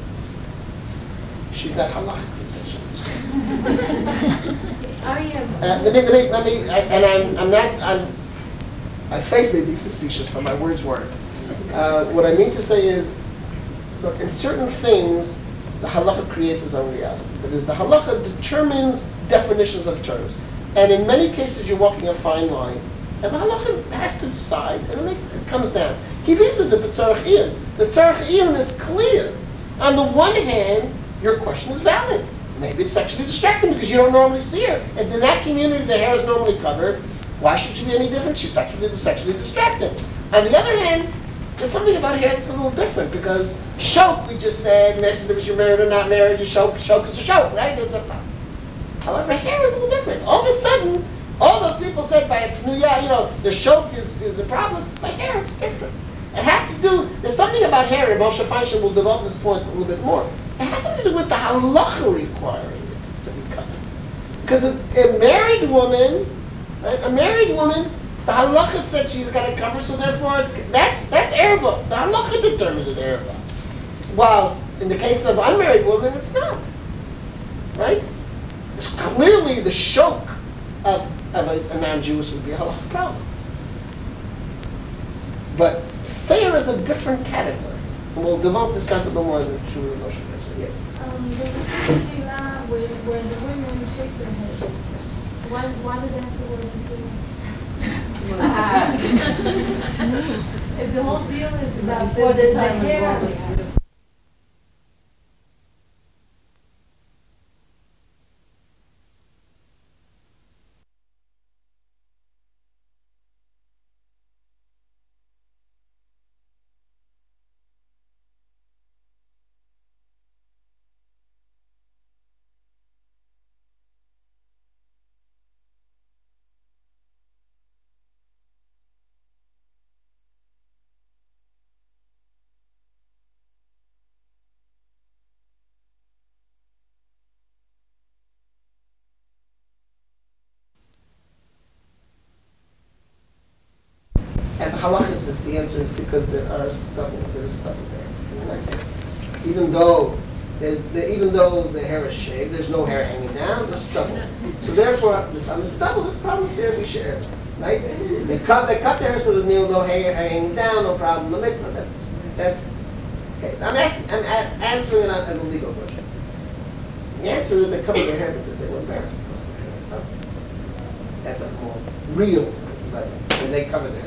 She's not halachically sexually distracted. Are you? Uh, let me, let me, let me, I, and I'm, I'm not, I'm, my face may be facetious, but my words weren't. Uh, what I mean to say is, look, in certain things, the halacha creates its own reality. That is, the halacha determines definitions of terms. And in many cases, you're walking a fine line. And the halacha has to decide, and it comes down. He leaves it to the tzarech iyun. The tzarech iyun is clear. On the one hand, your question is valid. Maybe it's sexually distracting because you don't normally see her. And in that community, the hair is normally covered. Why should she be any different? She's sexually, sexually distracted. On the other hand, there's something about hair that's a little different because shok, we just said, next to if you're married or not married, you shok, shok is a shok, right? It's a problem. However, hair is a little different. All of a sudden, all those people said by Pnuya, you know, the shok is, is a problem. By hair, it's different. It has to do, there's something about hair, and Moshe Feinstein will develop this point a little bit more. It has something to do with the halacha requiring it to be cut. Because a, a married woman, right, a married woman, the halacha said she's got to cover, so therefore it's, that's that's erva. The halacha determines it erva. While in the case of unmarried women, it's not. Right? It's clearly the shok of, of a, a non-Jewish would be a halacha problem. But Seir is a different category. And we'll develop this concept a little more in the Shur Moshe. Yes. Um, the Tefillah, where, where the women shake their heads, why, why do they have to wear Tefillah? If the whole deal is about the, the hair. As a halachicist, the answer is because there are stubble, there's stubble there. And that's it. Even though there's the, even though the hair is shaved, there's no hair hanging down, there's stubble. So therefore, this, on the stubble, there's probably Serabi Sher, right? They cut they cut their hair so there's no, no hair hanging down, no problem. The mikvah, that's that's okay. I'm asking, I'm a- answering it as a legal question. The answer is they covered their hair because they were embarrassed. That's a more real level. When they cover their hair.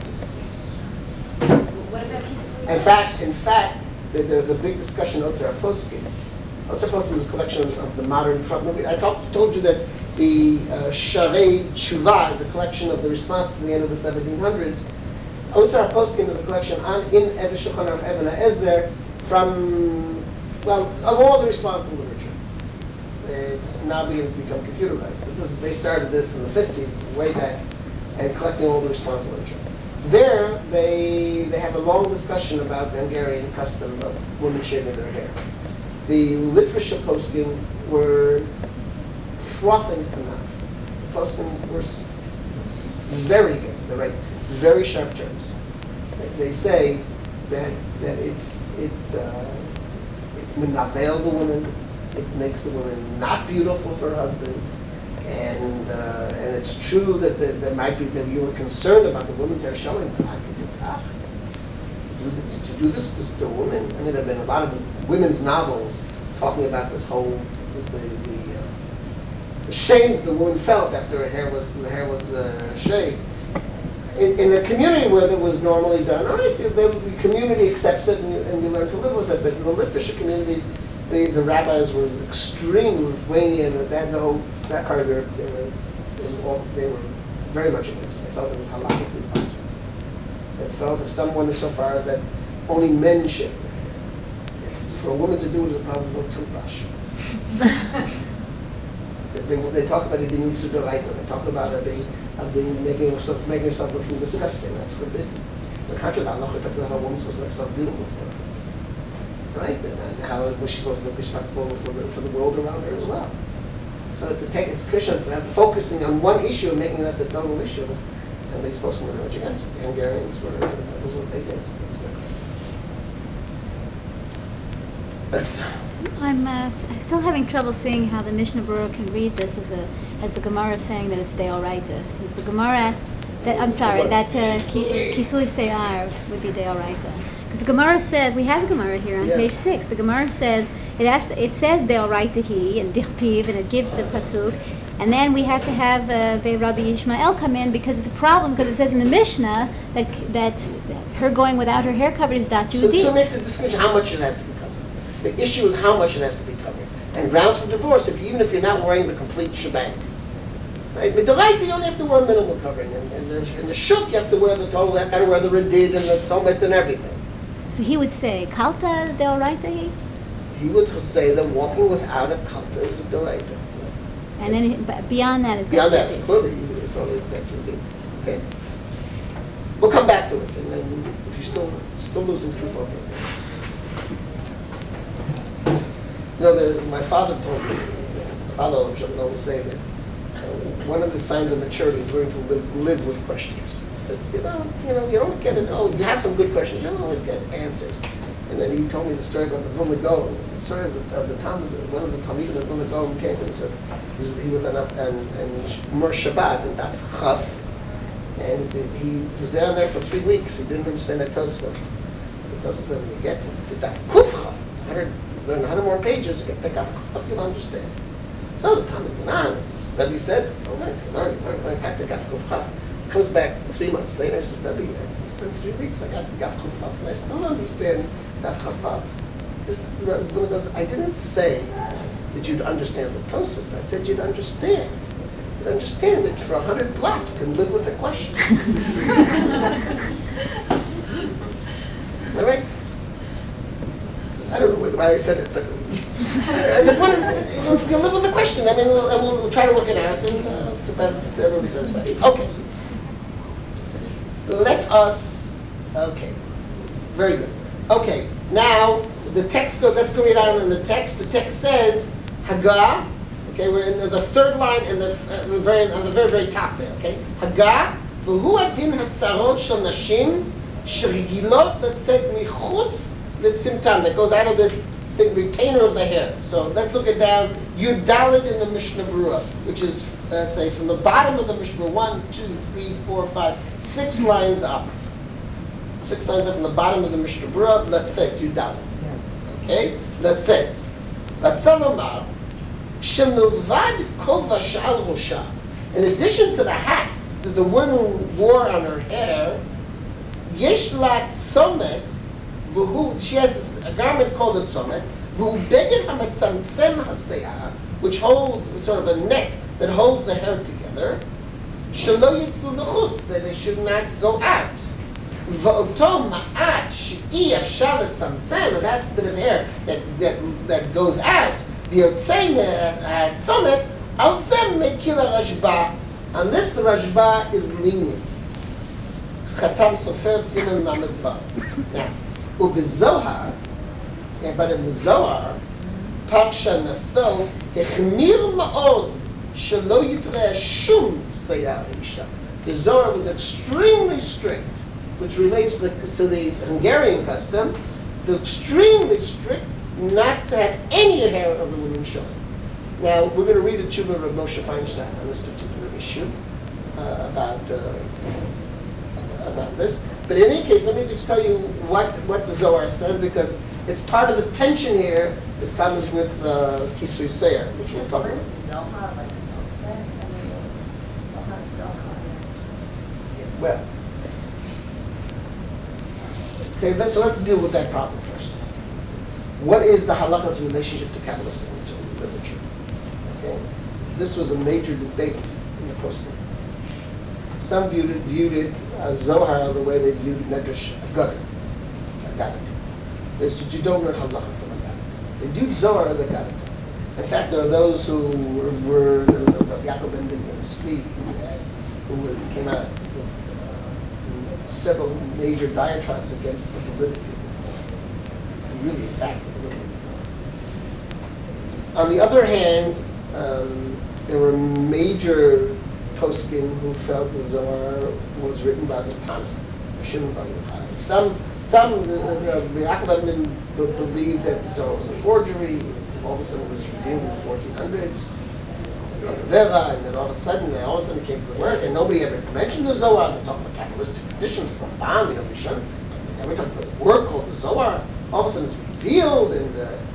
What about Kisui? In fact, in fact, there's a big discussion on Otzar Poskin. Otzar Poskin is a collection of the modern. I talk, told you that the uh, Sharei Tshuva is a collection of the responses to the end of the seventeen hundreds. Otzar Poskin is a collection on in Evan Shulchan of Evan Ezer from, well, of all the response in literature. It's now beginning to become computerized. But this is, they started this in the fifties, way back, and collecting all the response literature. There, they they have a long discussion about the Hungarian custom of women shaving their hair. The Litvische poskim were frothing enough. The poskim were very against. They write very sharp terms. They, they say that that it's it uh, it's menavel the woman. It makes the woman not beautiful for her husband. And uh, and it's true that the, there might be that you were concerned about the women's hair showing, but I could do ah, do the, to do this, this to a woman. I mean, there have been a lot of women's novels talking about this whole the the, uh, the shame that the woman felt after her hair was the hair was uh, shaved. In, in a community where that was normally done, all right, the, the community accepts it and you, and you learn to live with it. But in the Litvish communities, the, the rabbis were extremely Lithuanian, and that the whole that part of their, they were, they were, all, they were very much against it. They felt it was halachically possible. They felt if someone is so far as that only men shave their hair. For a woman to do it is a problem of tilpash. they, they, they talk about it being Yisudoraita. They talk about it being, of being making herself making herself looking disgusting. That's forbidden. The contrary, Allah talks about how a woman's supposed to make herself beautiful for her. Right? And, and how was she supposed to look respectable for the for the world around her as well. So it's a take, it's Krishna focusing on one issue and making that the total issue, and they're supposed to be much against it. The Hungarians were, that was what they did. Yes. I'm uh, still having trouble seeing how the Mishnah Berurah can read this as a as the Gemara saying that it's Deoraita. Since the Gemara, that I'm sorry, what? that uh, ki, Kisui Seyar would be Deoraita. Because the Gemara says, we have a Gemara here on yeah. page six. The Gemara says, It has, it says Deoraita he and Dichtiv, and it gives the pasuk, and then we have to have uh, Rabbi Ishmael come in because it's a problem, because it says in the Mishnah that that her going without her hair covered is dat So, Yehudi. so it makes a distinction how much it has to be covered. The issue is how much it has to be covered. And grounds for divorce, if even if you're not wearing the complete shebang. Right? But the right, you don't have to wear minimal covering. And in the, in the shuk, you have to wear the total, you have to wear the redid and the somet and everything. So he would say, Kalta Deoraita he? He would say that walking without a kalta is a delight. And then it- but beyond that is Beyond that, Yehudi. it's clearly, it's only that you need. Okay? We'll come back to it, and then if you're still still losing sleep over it. You know, the, my father told me, my father would always say that uh, one of the signs of maturity is learning to live, live with questions. That, you know, you know, you don't get it. Oh, you have some good questions. You don't always get answers. And then he told me the story about the Vilna Gaon. The story is of the Talmud. One of the Talmidim of the Vilna Gaon came and said he was, he was on up and and Mer Shabbat and Daf Chaf, and he was down there for three weeks. He didn't understand that Tosfot. So Tosfot said, when you get to, to Daf Kuf Chaf, it's one hundred, learn one hundred more pages. You get to Daf Kuf Chaf, you'll understand. So the Talmud went on. Rabbi said, "Oh, learn, learn, learn, learn, got to Daf Kuf Chaf." Comes back three months later. Says, "Rabbi, I spent three weeks. I got to Daf Kuf Chaf, and I still don't understand Daf Chaf." This Rabbi goes, "I didn't say that you'd understand the Tosfos. I said you'd understand. You'd understand that for a hundred black, you can live with a question." All right. I don't know why I said it, but uh, the point is, you, you live with the question. I mean, we'll, we'll, we'll try to work it out, and uh, to, to everybody's satisfaction. Okay. Let us. Okay. Very good. Okay. Now the text goes. Let's go read on in the text. The text says Haggah. Okay, we're in the third line in the, uh, the very on the very very top there. Okay. Haggah. V'hu adin hasarot shel nashim shregilot letzet michutz letzimtam. That goes out of this thing, retainer of the hair. So let's look it down. Yud Daled in the Mishnah Berurah, which is uh, let's say from the bottom of the Mishnah, one, two, three, four, five, six lines up. Six lines up from the bottom of the Mishnah Berurah. Let's say Yud Daled. Okay, that's it. Ratzalomar shemilvad kova shal rosha. In addition to the hat that the woman wore on her hair, yesh la tzomet. She has a garment called a tzomet, which holds sort of a net that holds the hair together, that they should not go out. And that bit of hair that, that, that goes out, on this the Rashba is lenient. Chatam Sofer Siman Lamed Vav. Now, Ubezohar, but in the Zohar, Parsha Naso, Hechmir Ma'od, Shelo Yitreh Shum Sayar Isha. The Zohar was extremely strict, which relates to the, to the Hungarian custom, the extremely strict not to have any hair of the woman showing. Now, we're going to read a tshuva of Moshe Feinstein on this particular issue uh, about uh, about this. But in any case, let me just tell you what, what the Zohar says, because it's part of the tension here that comes with uh, Kisui Seir, which we'll talk about. What is the Zohar like? I mean, it's Zohar Zohar. Well, okay, let's, so let's deal with that problem first. What is the halakha's relationship to Kabbalistic literature? Okay, this was a major debate in the posting. Some viewed it, viewed it as Zohar the way they viewed Medrash Agadah. Agadah. They said you don't learn halakha from Agadah. They viewed Zohar as Agadah. In fact, there are those who were, were there was a Yaakov ben Tzvi who was came out with uh, several major diatribes against the validity of it. He really attacked the validity of it. On the other hand, um, there were major poskim who felt the Zohar was written by the Tana, Shimon Bar Yochai. Some, some, uh, Yaakov ben believed that the Zohar was a forgery. It was, all of a sudden, it was revealed in the fourteen hundreds. Vera, and then all of a sudden, all of a sudden, it came to the work, and nobody ever mentioned the Zohar. They talked about Kabbalistic traditions from Bam, you know, Rishon. They never talked about the work called the Zohar. All of a sudden, it's revealed, and uh,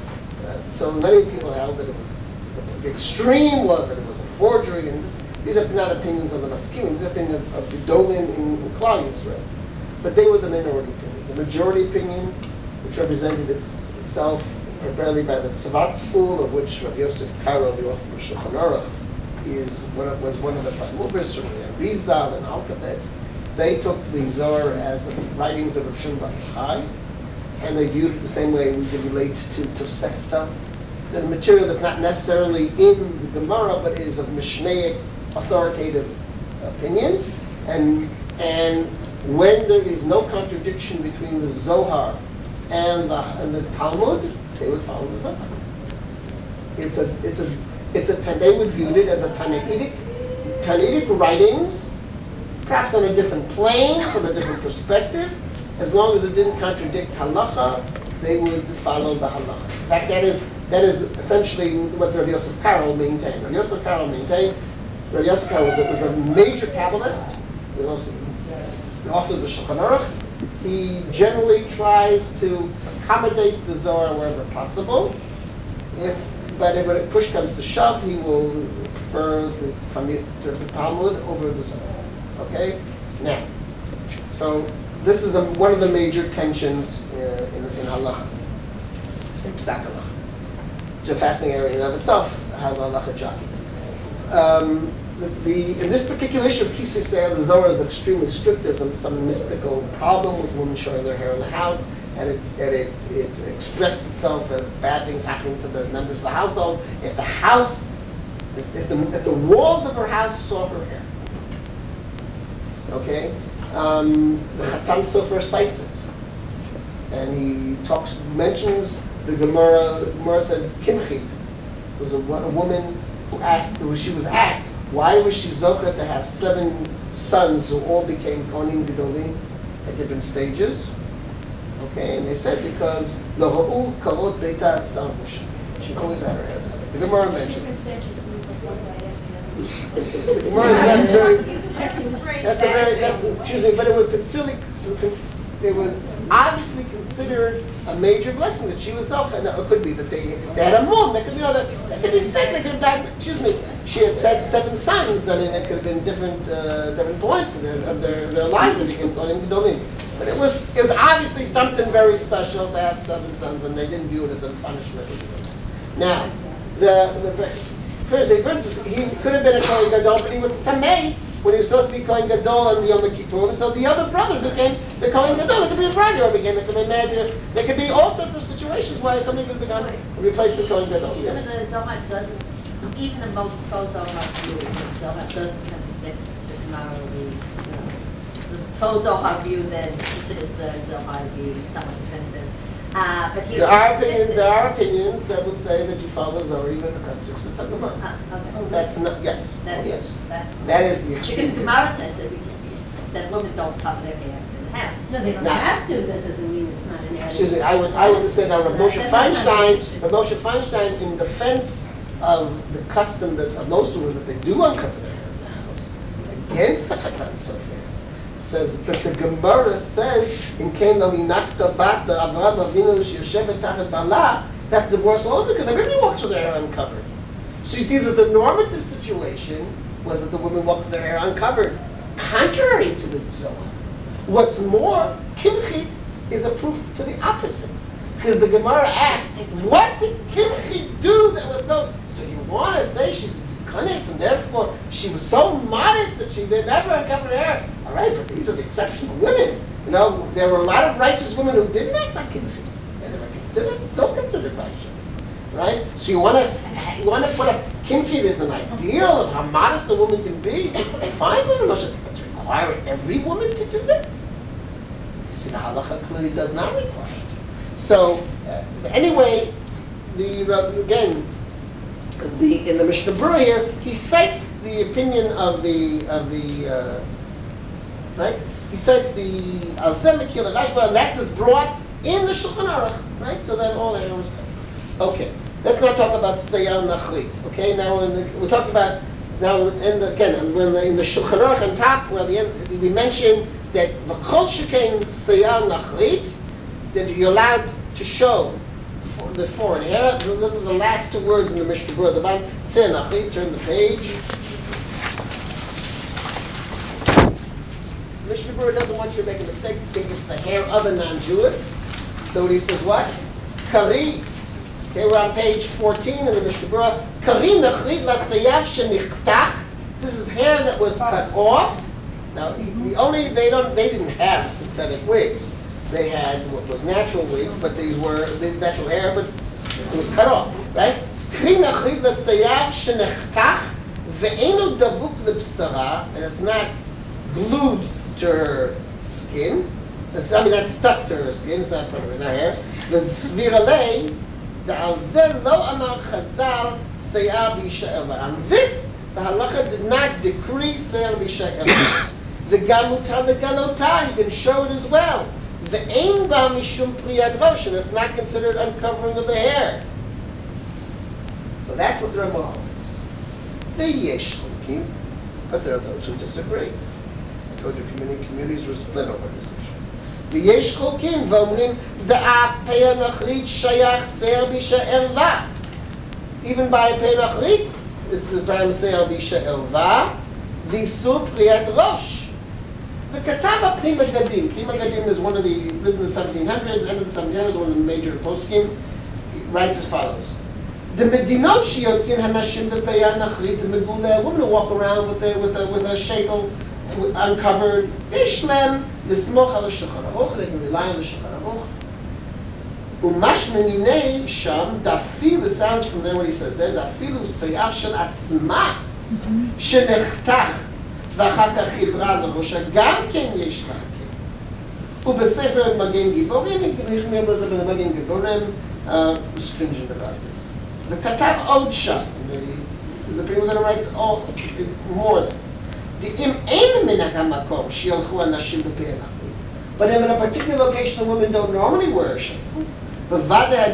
Uh, so many people held that it was, the extreme was that it was a forgery, and this, these are not opinions of the Maskilim, these are opinions of, of the Dolim in, in Klal Yisrael. But they were the minority opinion. The majority opinion, which represented its, itself primarily by the Tzavat school, of which Rav Yosef Karo, the author of Shulchan Aruch, is one of, was one of the prime movers, certainly Arizal and Alkabetz. They took the Zohar as the writings of Rav Shimon bar Yochai, and they viewed it the same way we can relate to Tosefta. The material that's not necessarily in the Gemara, but is of Mishnaic authoritative opinions. And and when there is no contradiction between the Zohar and the and the Talmud, they would follow the Zohar. It's a it's a it's a they would view it as a Tannaitic Tannaitic writings, perhaps on a different plane, from a different perspective. As long as it didn't contradict halacha, they would follow the halacha. In fact, that is that is essentially what Rabbi Yosef Karo maintained. Rabbi Yosef Karo maintained. Rabbi Yosef Karo was a, was a major Kabbalist, the author of the Shulchan Aruch. He generally tries to accommodate the Zohar wherever possible. If, but if when push comes to shove, he will prefer the, Talmud, the Talmud over the Zohar. Okay? Now, so this is a, one of the major tensions uh, in, in halacha, in Psak halacha. It's a fascinating area in and of itself, how the halacha jockey. Um, the, the, in this particular issue of Kisei Seir, the Zohar is extremely strict. There's some, some mystical problem with women showing their hair in the house, and it, and it, it expressed itself as bad things happening to the members of the household. If the house, if, if, the, if the walls of her house saw her hair, okay? Um, the Chatan Sofer cites it, and he talks, mentions the Gemara. The Gemara said Kimchit was a, a woman who asked, who she was asked, why was she zocha to have seven sons who all became Kohanim Gedolim at different stages? Okay, and they said because the Ra'u Karot Beita Tzal Moshe. She always had her hair covered. The Gemara mentioned. The Gemara is very. That's a very, that's, excuse me, but it was considered, it was obviously considered a major blessing that she was self, and it could be that they, they had a mom, that could be, you know, that, that could be sick, they could have died, excuse me, she had had seven sons, I mean, it could have been different, uh, different points of their, of their, their lives that became Kohanim Gedolim. But it was, it was obviously something very special to have seven sons, and they didn't view it as a punishment. Now, the, the, first, for instance, he could have been a Kohen Gadol, but he was Tamei, when he was supposed to be Kohen Gadol on the Yom Kippur, and so the other brother became the Kohen Gadol. There could be a brother who became the Kohen Gadol. There could be all sorts of situations where somebody could become replace the Kohen Gadol. Some of the Zohar doesn't, even the most pro-Zohar view, the Zohar doesn't contradict the Gemara, the, you know, the pro-Zohar view then considers the Zohar view somewhat definitive. Uh, but there are opinions. There are opinions that would say that you follow Zohar even in the context of Gemara. Uh, okay. Oh, that's not. Yes. That oh, is, yes. That's that is the extreme. Because the Gemara says that we just, that women don't cover their hair in the house. So they don't now, have to. That doesn't mean it's not an area. Excuse me. I would. I would say now, Rav Moshe Feinstein. Rav Moshe Feinstein, in defense of the custom that of most women that they do uncover their hair in the house, against the Chatan Sofer, says, but the Gemara says in Kain Lo Hinachta Bat the Avraham Avinu Sheyoshevet Tachat Bala that divorce all because everybody walks with their hair uncovered. So you see that the normative situation was that the women walked with their hair uncovered, contrary to the Zohar. What's more, Kimchit is a proof to the opposite, because the Gemara asks, what did Kimchit do that was so? So you want to say she's Kanes, and therefore she was so modest that she did never uncover her hair. All right, but these are the exceptional women. You know, there were a lot of righteous women who didn't act like Kimchit, and they were considered, still considered righteous, right? So you want to you want to put a Kimchit as an ideal of how modest a woman can be. Fine, so but to require every woman to do that. You see, the halacha clearly does not require it. So uh, anyway, the uh, again. The, in the Mishnah Berurah here, he cites the opinion of the of the uh, right. He cites the Al Zemekil and Rashba, and that's brought in the Shulchan Aruch, right? So that all that was covered. Okay, let's now talk about Seyal Nachlit. Okay, now we're in the, we talked about now in the again we're in the, in the Shulchan Aruch on top where the end, we mentioned that V'chol Shekain Seyal Nachlit, that you're allowed to show of the foreign hair. The, the, the last two words in the Mishnah Berurah. The bottom. Senachi. Turn the page. Mishnah Berurah doesn't want you to make a mistake. You think it's the hair of a non-Jewess. So he says what? Kari. Okay, we're on page fourteen in the Mishnah Berurah. Kari nachrit lasayav shenichtach. This is hair that was cut off. Now, the only they don't they didn't have synthetic wigs. They had what was natural wigs, but these were the natural hair, but it was cut off, right? Kari nachrit lasayav shenichtach ve'enu dabuk lebsara, and it's not glued to her skin. It's, I mean, that's stuck to her skin. It's not permanent in her hair. The sviralei, the alzel lo amar chazal seyar b'yisha'er. On this, the halacha did not decree seyar b'yisha'er. The gamutar legalota, you can show it as well. The ein ba mishum priyat rosh, and it's not considered uncovering of the hair. So that's what the Ramah is. The yesh chukim, but there are those who disagree. Told you community communities were split over this issue. V'yesh chokim v'omrim da'at pei nachrit shayach se'er b'yisha'er va. Even by pei nachrit, this is Abraham se'er b'yisha'er va. V'isur priyat rosh. The Kataba Prima Gadim. Prima Gadim is one of the lived in the seventeen hundreds, end of the seventeen hundreds, one of the major poskim. He writes as follows: the Medinot sheyotzin hanashim b'pei nachrit the megula, women who walk around with a with a with a shekel uncovered, Ishlem, the smoch al Shulchan Aruch, they can rely on the Shulchan Aruch. Umash meminei sham, dafil, the sounds from there what he says there, dafilu seyar shel atzma, shenechtach, v'achar כך chibra l'rosha, gam ken yesh להכיר. ובספר מגן גיבורים, remember the מגן גיבורים, stringent about this. וכתב עוד שם, the Pri Megadim writes all, more than. But in a particular location, the women don't normally wear a shekel. But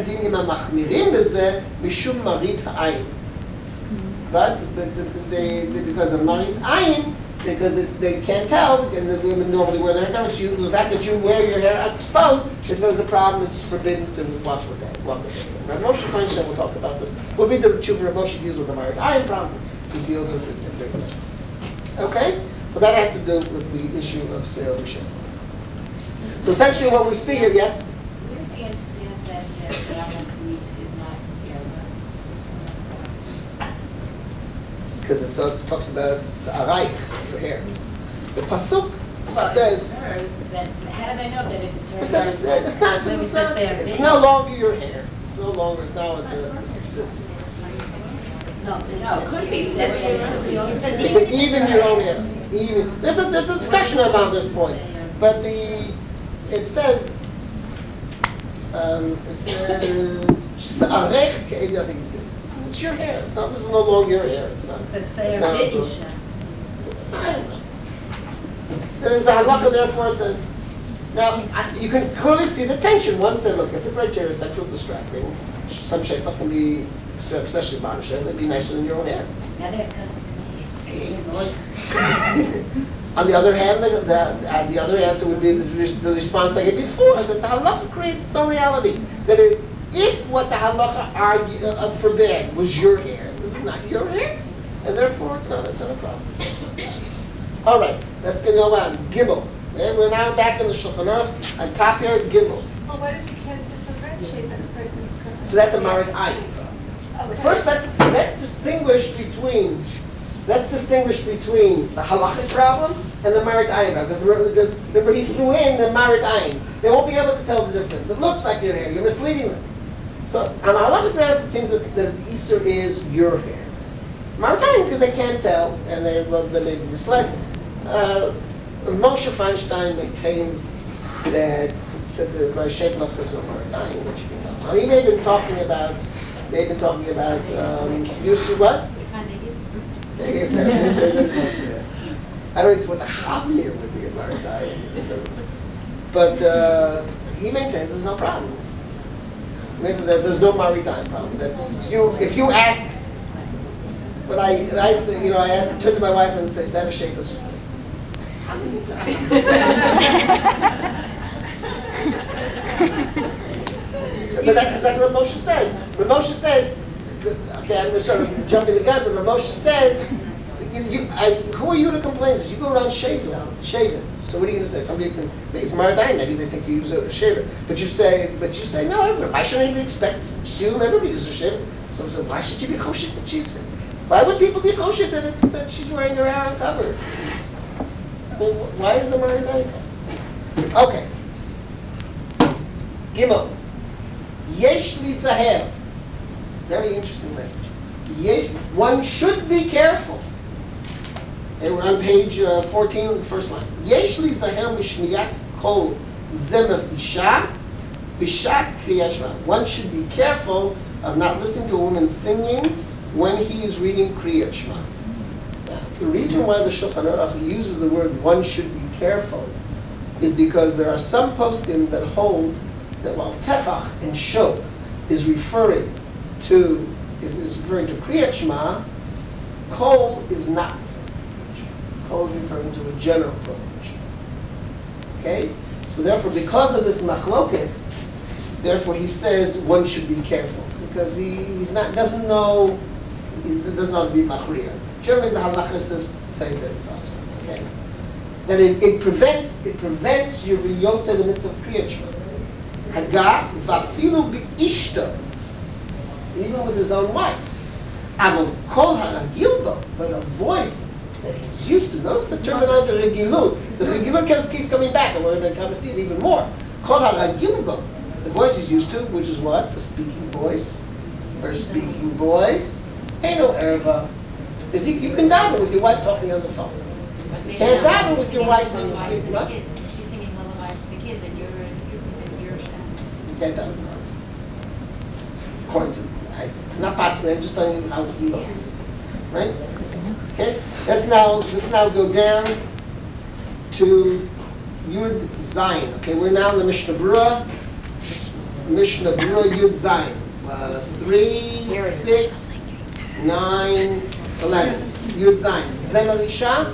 they, they, because of marit ayin, because it, they can't tell, and the women normally wear their hair covered. You, the fact that you wear your hair exposed, if there's a problem, it's forbidden to wash with that. Walk with that. Rav Moshe Feinstein will talk about this. Will be the tshuva Rav Moshe deals with the marit ayin problem. He deals with it differently. Okay? So that has to do with the issue of sale Rishon. So essentially what we see here, yes? Where do you understand that Seyar Nachrit is not hair? Because it says- talks about Sa'araich, your hair. The Pasuk Well, says... if it's hers, then how do they know that if it's her Because hair? it's, it's not, When we it's, said not, they're it's big. no longer your hair. It's no longer, it's now it's a... No, no, it could be. It says, it says Even, even your own hair. Even, there's a, there's a discussion about this point. But the, it says, um, it says, Sa'arech ke'ed arizim. It's your hair. It's not, this is no longer your hair. It's not. It says it's Seyar not- b'isha. I don't know. There's the halakha therefore says, now, I, you can clearly see the tension. One said, look, if the bright hair is sexual distracting, some shaykhah can be, especially banished, it'd be nicer than your own hair. Now they have custom. On the other hand, the, the, uh, the other answer would be the, the response I gave before, that the halacha creates its own reality. That is, if what the halacha argue, uh, forbade was your hair, this is not your hair, and therefore it's not, it's not a problem. All right, let's get go on. Gimel. Okay, we're now back in the Shulchan Aruch, on top here, Gimel. Well, what if you can't differentiate that a person's covered? So that's a marit ayin. Okay. First, let's let's distinguish between let's distinguish between the halachic problem and the marit ayin problem. Because, because remember, he threw in the marit ayin. They won't be able to tell the difference. It looks like your hair. You're misleading them. So on halachic grounds, it seems that the Easter is your hair. Marit ayin because they can't tell and they well, they may be misled. Uh, Moshe Feinstein maintains that that the by shape of there's no marit ayin that you can tell. Now he may have been talking about. They've been talking about um, Yusuf what? Yes, that- I don't know what the Chavir would be about it, but uh, he maintains there's no problem. Maybe that there's no maritime problem. That you, if you ask, but I, I say, you know, I ask, turn to my wife and say, "Is that a shaitan?" She says, but that's exactly what Moshe says. When Moshe says, okay, I'm sort of jumping the gun, but when Moshe says, you, you, I, who are you to complain? You go around shaving, shaving. So what are you going to say? Somebody can, it's Maradine, maybe they think you use a shaver. But you say, but you say, no, why should anybody expect you never use a shaver? So, so why should you be choshik that she's, why would people be choshik that it's, that she's wearing her hair uncovered? Well, why is it Maradine? Okay. Gimel. Yesh li zaher. Very interesting language. Yesh, one should be careful. And we're on page uh, fourteen, the first line. Yesh li zaher mishmiyat kol zemer isha bishat kriyat shema. One should be careful of not listening to a woman singing when he is reading kriyat shema. Now, the reason why the Shulchan Aruch uses the word "one should be careful" is because there are some poskim that hold that while tefach and shok is referring to is, is referring to kriyat shema, kol is not. Kol is referring to a general prohibition. Okay? So therefore, because of this machloket, therefore he says one should be careful. Because he, he's not doesn't know he doesn't know to be machriya. Generally the halachicists say that it's asur. Okay? That it, it prevents it prevents your yotze the mitzvah of kriyat shema. Haga vafilu bi'ishta, even with his own wife. Aval kol haragilbo, but a voice that he's used to. Notice the terminology regilut. So the regilut keeps coming back, and we're going to come to see it even more. Kol haragilbo, the voice he's used to, which is what? A speaking voice. Or speaking voice. Eno erva. Is he, you can daven with your wife talking on the phone. You can't daven with your wife when you're sleeping. What? She's singing lullabies to the kids, and you're in your You can't daven. According to, I, not possibly. I'm just telling you how he yeah. Right? Okay. Let's now let's now go down to Yud Zayin. Okay, we're now in the Mishnah Berurah. Mishnah Berurah Yud Zayin. Uh, three, six, nine, eleven. Yud Zayin. Zemer Isha.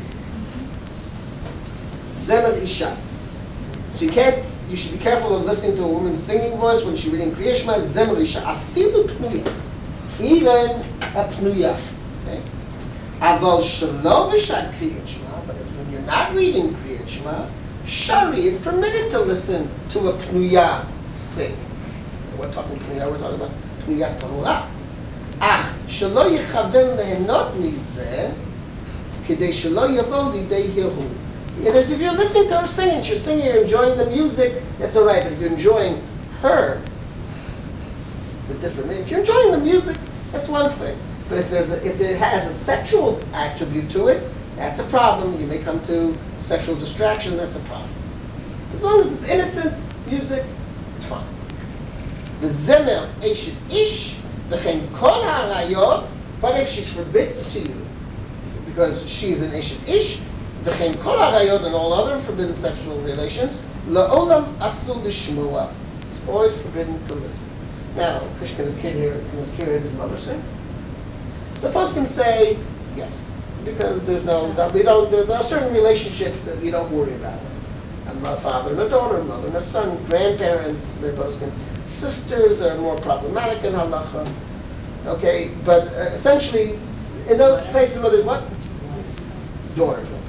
Zemer Isha. So you can't. You should be careful of listening to a woman's singing voice when she's reading Kriya Shema. Zemer Isha. Afilu pnuya. Even a pnuya. Okay. Aval shelo b'shat Kriyat Shema, but if when you're not reading Kriyat Shema, shari is permitted to listen to a pnuya sing. We're talking pnuya, we're talking about pnuya Torah. Ach, shelo yichaven lehenot mizeh, kidei shelo yavo lidei yehu. It is if you're listening to her singing, she's singing, you're enjoying the music, that's all right. But if you're enjoying her, it's a different. If you're enjoying the music, that's one thing. But if there's a, if it has a sexual attribute to it, that's a problem. You may come to sexual distraction. That's a problem. As long as it's innocent music, it's fine. The zemer eshet ish v'chein kol harayot. But if she's forbidden to you because she is an eshet ish, v'chein kol harayot and all other forbidden sexual relations, la'olam asur l'shmua. It's always forbidden to listen. Now, Krishna, the kid here, can his kid hear his mother sing? The post can say yes, because there's no, we don't, there, there are certain relationships that you don't worry about. A father and a daughter, a mother and a son, grandparents, they're both can. Sisters are more problematic in halacha. Okay, but uh, essentially, in those places where there's what? Daughters, no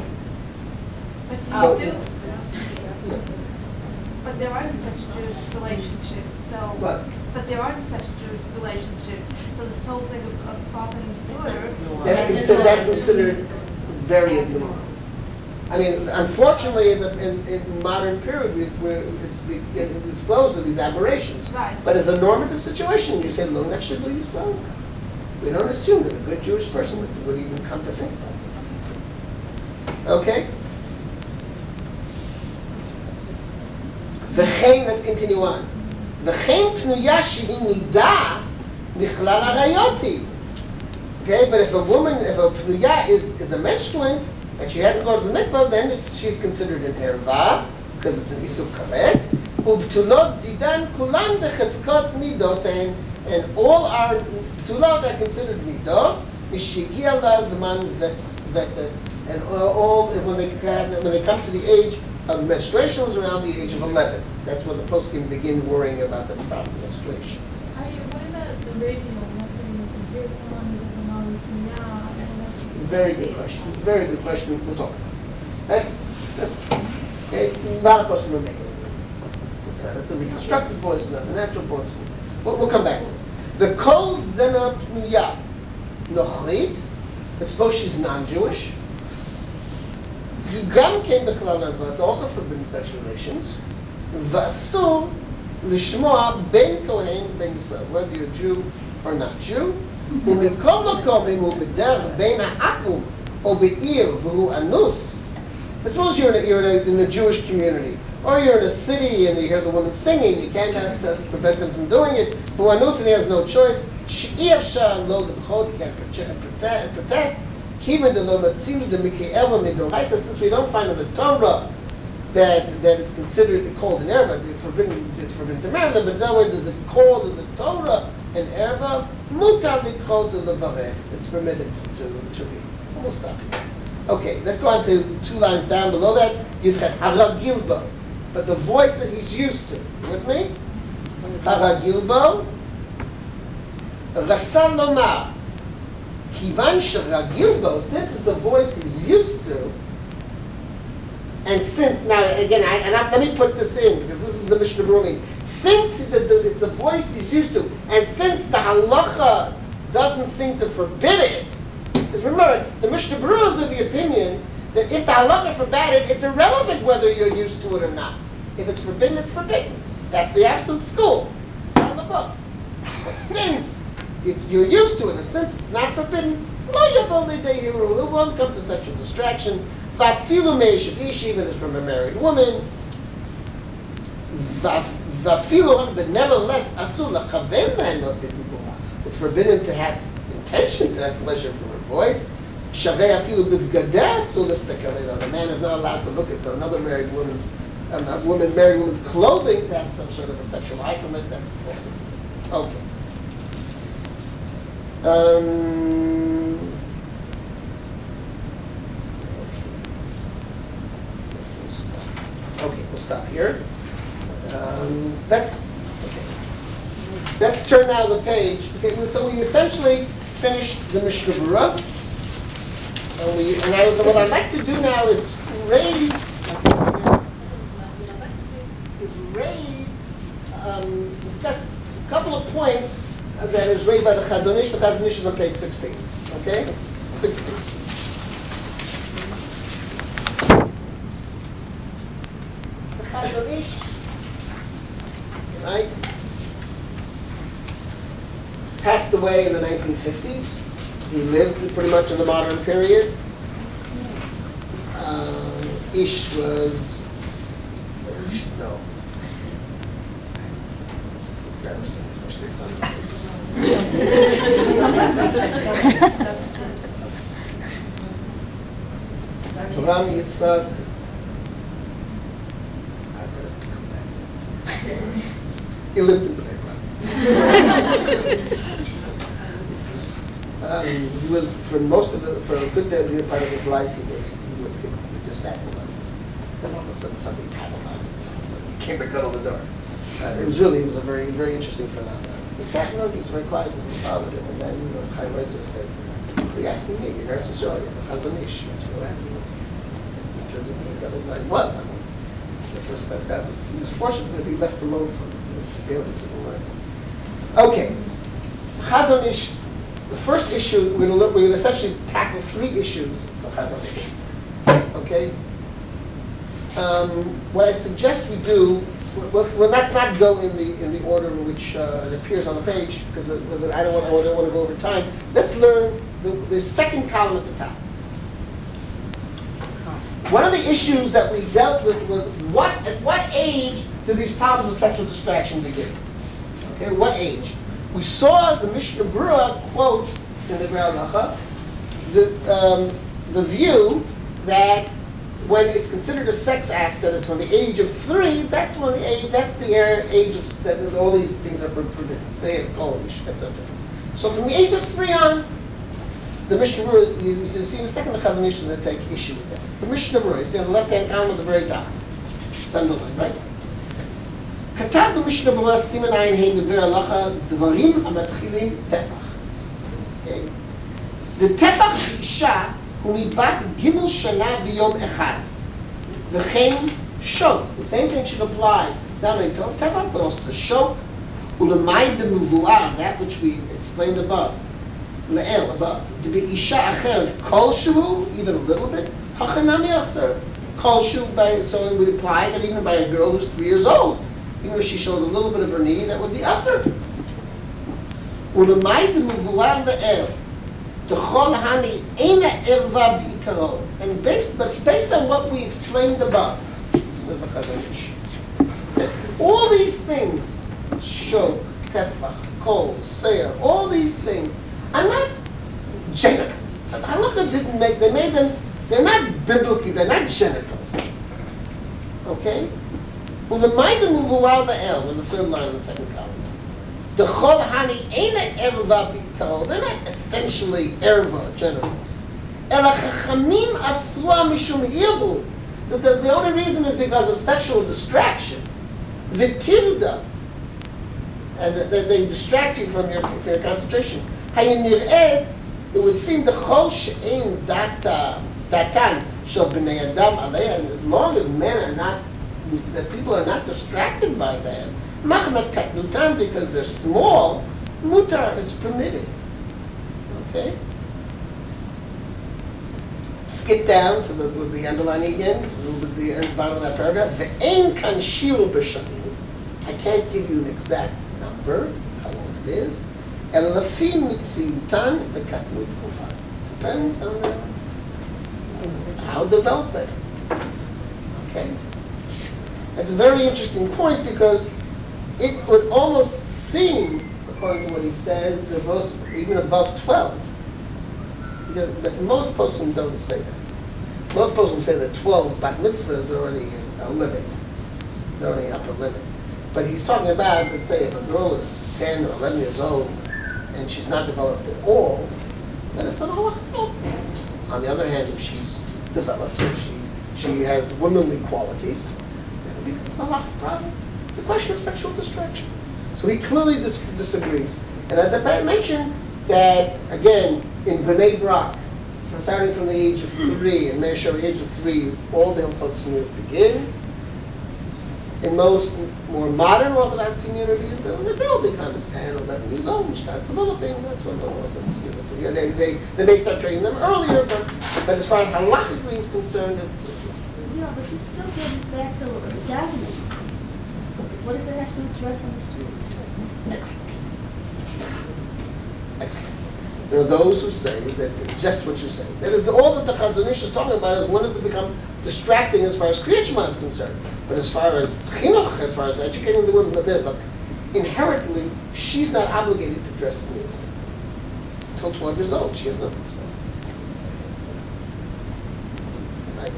problem. But you do. But there are incestuous relationships, so. What? But there are incestuous relationships, so this whole thing of, of father and daughter. That's considered, that's considered very abnormal. I mean, unfortunately, in the in, in modern period, we, we're, it's, it's disclosed of these aberrations. Right. But as a normative situation, you say, "Lo nechshav Yisrael." We don't assume that a good Jewish person would, would even come to think about something. Okay. V'chein, let's continue on. V'chein pnuya shehi nida michlal harayoti. Okay, but if a woman, if a pnuya is, is a menstruant, and she hasn't gone to the mikvah, then it's, she's considered an erva, because it's an isuk karet. Ubtulot didan kulan becheskot midoten, and all our tulot are considered midot. Mishigia la zman veset, and all when they when they come to the age of menstruation was around the age of eleven. That's when the poskim begin worrying about the problem. Yes, please. What about the radio? Very good question. Very good question. We'll talk about it. That's, that's, okay, not a question we're making. It's a, it's a reconstructed voice, not a natural voice. We'll, we'll come back to it. The Kol Zena Pnuya Nochrit, it's suppose she's non-Jewish. Yigam came to Chalal, it's also forbidden sexual relations. Vasur Lishmoa Ben Kohen Ben Yisrael, whether you're Jew or not Jew. ומכל מקום אם הוא בדרך בין העכו"ם או בעיר והוא אנוס. Suppose you're, in a, you're in, a, in a Jewish community, or you're in a city and you hear the woman singing, you can't ask to prevent them from doing it, והוא אנוס and he has no choice, שאי אפשר לא למחות, you can't protest, כיוון דלא מצינו דמקראב ומדאורייתא, since we don't find in the Torah that, that it's considered called an erva, it's forbidden, it's forbidden to marry them, but in other words, is it called in the Torah an erva? Mutar likol to levarech. It's permitted to, to read. We'll stop here. Okay, let's go on to two lines down below that. You've had haragilbo, but the voice that he's used to. You with me? Haragilbo. Ratzal lomar. Kivan sheragilbo, since it's the voice he's used to, and since now again, I, and I, let me put this in because this is the Mishnah Berurah. Since the, the, the voice he's used to, and since the halacha doesn't seem to forbid it, because remember, the Mishnah Berurah is of the opinion that if the halacha forbade it, it's irrelevant whether you're used to it or not. If it's forbidden, it's forbidden. That's the absolute school. It's on the books. But since it's, you're used to it, and since it's not forbidden, it won't come to sexual distraction. Vafilu me'eshet ish, even if from a married woman. Vafilu, but nevertheless, asur lakaven lehenot b'diburah. It's forbidden to have intention to have pleasure from her voice. Shavei afilu b'vgadeh asur l'stakal on. A man is not allowed to look at another married woman's, um, a woman married woman's clothing to have some sort of a sexual eye from it. That's possible. Okay. Um, Okay, we'll stop here. Um, let's okay. Let's turn now the page. Okay, so we essentially finished the Mishnah Berurah. And we and I, what I'd like to do now is raise is raise um, discuss a couple of points that is raised by the Chazon Ish. The Chazon Ish is on page sixteen. Okay, sixteen. Chazon Ish, right, passed away in the nineteen fifties. He lived pretty much in the modern period. Uh, Ish was, you should know. This is embarrassing, especially if it's Ram Yitzchak. He lived in Bnei um, He was, for most of the, for a good deal part of his life, he was, he was, he just sat alone. Then all of a sudden, somebody paddled on him. All of a sudden, he came to cut on the door. Uh, it was really, it was a very, very interesting phenomenon. He sat alone, he was very quiet, and he followed him. And then you know, Chaim Reiser said, "What are you asking me? You're Eretz Yisrael, you're the Chazon Ish. What are you asking me?" He turned into the other night. Was I mean, he was the first class guy. He was fortunate to be left alone for the civil war. Okay, Chazon Ish. The first issue, we're going to look, we're going to essentially tackle three issues for Chazon Ish. Okay? Um, what I suggest we do, well, well, let's not go in the in the order in which uh, it appears on the page, because it, it, I don't want, I don't want to go over time. Let's learn the, the second column at the top. One of the issues that we dealt with was what at what age do these problems of sexual distraction begin? Okay, what age? We saw the Mishnah Berurah quotes in the Biur Halacha the um, the view that when it's considered a sex act, that is from the age of three, that's when the age that's the age of that all these things are forbidden, say it, Polish, et cetera. So from the age of three on, the Mishnah Berurah, you, you see in a second the Chazon Ish is going to take issue with that. The Mishnah Berurah, you see on the left hand column at the very top. It's underlined, right? כתב במשנה ברורה סימן עין ה' דבר הלכה דברים המתחילים טפח. וטפח אישה הוא מבת ג' שנה ביום אחד. וכן שוק. The same thing should apply not only to טפח but also to שוק. ולמד דמבואר, that which we explained above. לאל above. באישה אחרת כלשהו, even a little bit, הכנמי אסר. כלשהו, so it would imply that even by a girl who's three years old, even if she showed a little bit of her knee, that would be אסר. ולמד דמבואר לאל. דכל הני אינה ערווה בעיקרו. And based, but based on what we explained above, says the Chazon Ish, all these things, shok, tefach, kol, seir, all these things are not genitals. The Halakha didn't make, they made them, they're not biblically, they're not genitals. Okay? U'lemayda muvuar la'el, in the third line of the second column. The chol hani eina erva b'ikaro, they're not essentially erva, genitals. Ela chachamim asrua mishum hirbu, that the, the only reason is because of sexual distraction. V'tirda, and that they, they distract you from your, from your concentration. Hayinir'eh, it would seem the chol she'ein data, datan, shel b'nei adam aleha, and as long as men are not, that people are not distracted by them, machmat katnutan, because they're small, mutar, it's permitted. Okay? Skip down to the, with the underlining again, with the end bottom of that paragraph. Ve'ein kan shiru b'shanim. I can't give you an exact number, how long it is. El lafi mitziutan v'katnut kufan. Depends on the, how developed they are. Okay? That's a very interesting point because it would almost seem, according to what he says, that most, even above twelve. Because, but most poskim don't say that. Most poskim say that twelve bat mitzvah is already a limit. It's already an upper limit. But he's talking about, let's say, if a girl is ten or eleven years old and she's not developed at all, then it's not halacha. On the other hand, if she's developed, if she she has womanly qualities, then it becomes a halacha problem. It's a question of sexual distraction. So he clearly dis- disagrees. And as I mentioned, that again, in Bnei Brak, from starting from the age of three, and Meir the age of three, all the Hilchot Tzniut begin. In most more modern Orthodox communities, the girl becomes ten or eleven years old and start developing. That's when the laws of Tzniut. Yeah, they, they, they may start training them earlier, but, but as far as halachically is concerned, it's... Yeah, but this still goes back to davening. What does that have to address on the street? Excellent. Excellent. There are those who say that just what you say. That is all that the Chazon Ish is talking about is when does it become distracting as far as Kriyat Shema is concerned. But as far as chinuch, as far as educating the women, but inherently, she's not obligated to dress in this. Until twelve years old, she has nothing to say. Right?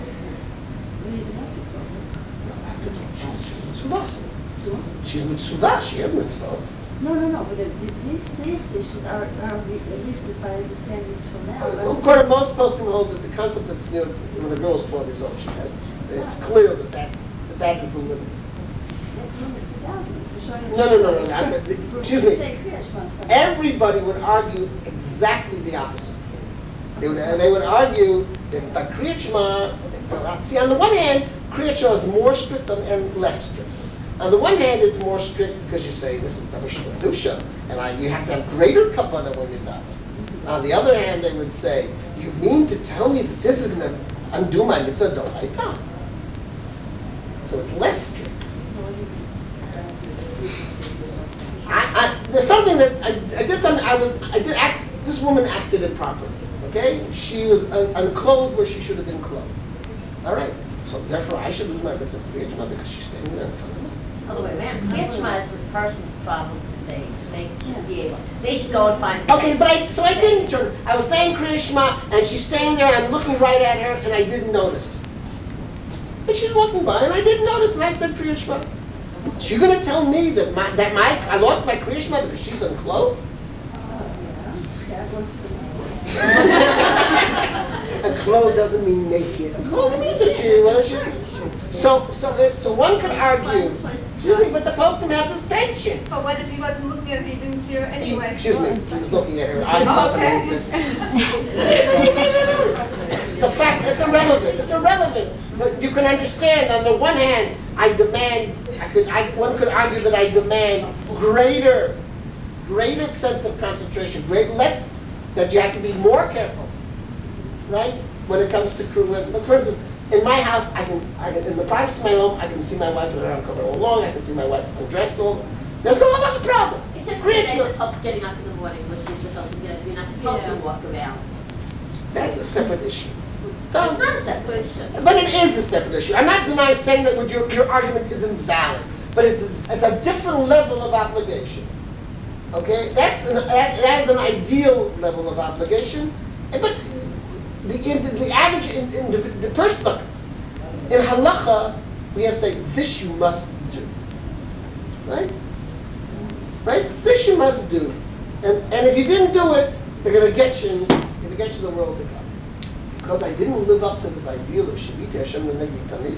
No, after twelve, she's mitzvah. She's mitzvah, she has mitzvah. No, no, no, but the, the, these, these issues are, are, at least if I understand it till now. Well, of course, most folks can hold that the concept that tzniut, when a girl is twelve years old, she has, it's clear that that's, that, that is the limit. That's the limit for davening, for showing. No, no, no, no, I, the, excuse me. Everybody would argue exactly the opposite. They would, they would argue that by Kriyat Shema, see, on the one hand, Kriyat Shema is more strict and less strict. On the one hand, it's more strict because you say this is Davish Kedusha, and I, you have to have greater kavanah when you're davening. Mm-hmm. On the other hand, they would say, you mean to tell me that this is going to undo my mitzvah d'oraita? So it's less strict. I, I, there's something that I, I did something. I was I did act. This woman acted improperly. Okay, she was un, unclothed where she should have been clothed. All right. So therefore, I should lose my mitzvah because she's standing there in front of me. By the way, man, Kriyat Shema is the person's problem to say. They should be able. They should go and find. Okay, but I so I didn't turn. I was saying Kriyat Shema, and she's standing there, and I'm looking right at her, and I didn't notice. And she's walking by, and I didn't notice, and I said Kriyat Shema. So you're going to tell me that my that my I lost my Kriyat Shema because she's unclothed? Oh, yeah, that works for me. Unclothed doesn't mean naked. Unclothed means that she, well, she. So so it, so one could argue. Excuse me, but the poskim have this tension. But what if he wasn't looking at her, he didn't see her anyway? He, excuse me, he was looking at her eyes open and said, the fact, it's irrelevant, it's irrelevant. But you can understand, on the one hand, I demand, I could, I, one could argue that I demand greater, greater sense of concentration, great, less, that you have to be more careful, right? When it comes to crew, but for instance, in my house, I can, I can, in the privacy of my home, I can see my wife with her arm covered all along, I can see my wife undressed all. There's no other problem. Except for the top getting up in the morning, which is the something that you're not supposed Yeah. to walk around. That's a separate issue. It's not a separate issue. But it is a separate issue. I'm not denying saying that your, your argument is invalid, but it's a, it's a different level of obligation. Okay? That's an, that, that is an ideal level of obligation. And, but the, in, the average, in, in the, the person, look, in halacha, we have to say, this you must do. Right? Right? This you must do. And, and if you didn't do it, they're going to get you, they're going to get you the world to come. Because I didn't live up to this ideal of Shavita Hashem Lenegli Tamid.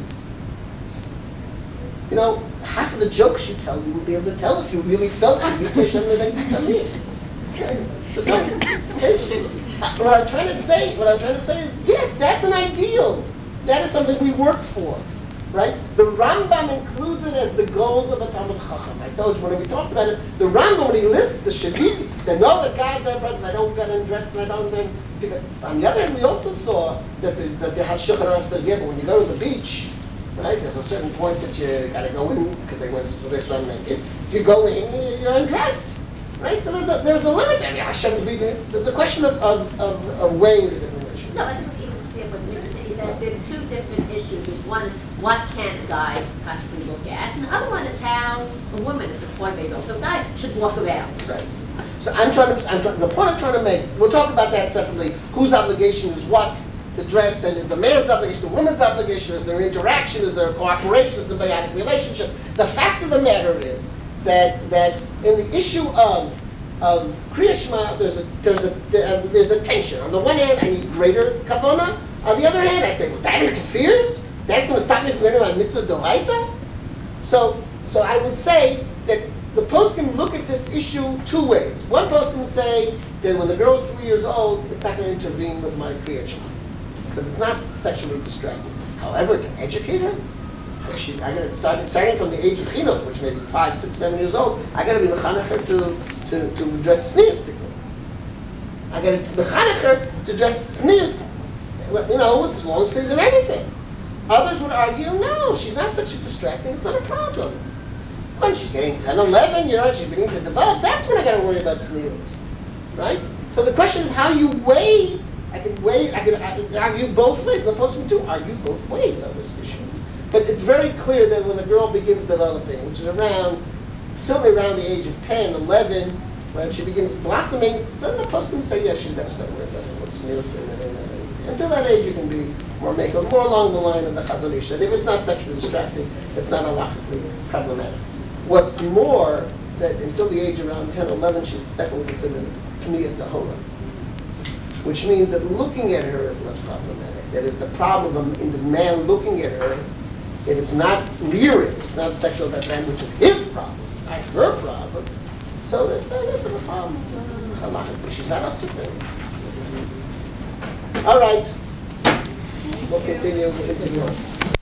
You know, half of the jokes you tell, you would be able to tell if you really felt Shavita Hashem Lenegli Tamid. Okay? So don't. Okay? What I'm trying to say, what I'm trying to say is, yes, that's an ideal. That is something we work for. Right? The Rambam includes it as the goals of a Talmud Chacham. I told you when we talked about it, the Rambam, when he lists the Shaviti, they know that guys that are present, I don't get undressed and I don't get. On the other hand, we also saw that the, that the Shulchan Aruch says, yeah, but when you go to the beach, right, there's a certain point that you got to go in, because they went to this one naked. If you go in, you're undressed. Right? So there's a, there's a limit there. Hashem, there's a question of, of, of, of weighing the different issues. No, I think it's even clear what you're saying is that there are two different issues. One is what can a guy possibly look at, and the other one is how a woman at this point may go. So a guy should walk around. Right. So I'm trying to, I'm trying, the point I'm trying to make, we'll talk about that separately, whose obligation is what to dress, and is the man's obligation the woman's obligation, is there interaction, is there cooperation, is there a biotic relationship? The fact of the matter is that that in the issue of of Kriyat Shema, there's a there's a there's a tension. On the one hand, I need greater kavanah. On the other hand, I'd say, well, that interferes. That's going to stop me from getting my mitzvah doraita. So so I would say that the post can look at this issue two ways. One post can say that when the girl's three years old, it's not going to intervene with my Kriyat Shema, because it's not sexually distracting. However, to educate her, she, I got to start starting from the age of chinuch, which may be five, six, seven years old. I got to be mechanech her to to to dress sneeristically. I got to mechanech her to dress sneer, you know, with long sleeves and everything. Others would argue, no, she's not sexually distracting. It's not a problem. When she's getting ten, eleven, you know, she's beginning to develop. That's when I got to worry about sneers, right? So the question is how you weigh. I can weigh. I can argue both ways. The opposing to argue both ways on this issue. But it's very clear that when a girl begins developing, which is around, certainly around the age of ten, eleven, when she begins blossoming, then the post can say, yes, she's got to start worrying about what's new. Until that age, you can be more make more along the line of the Chazon Ish. And if it's not sexually distracting, it's not halachically problematic. What's more, that until the age around ten, eleven, she's definitely considered Pniyat Tahora, which means that looking at her is less problematic. That is, the problem in the man looking at her, if it's not leering, it's not sexual development, which is his problem, not her problem. So that's uh, this is a problem. Uh, she's not a certain. All right, we'll continue. We'll continue on.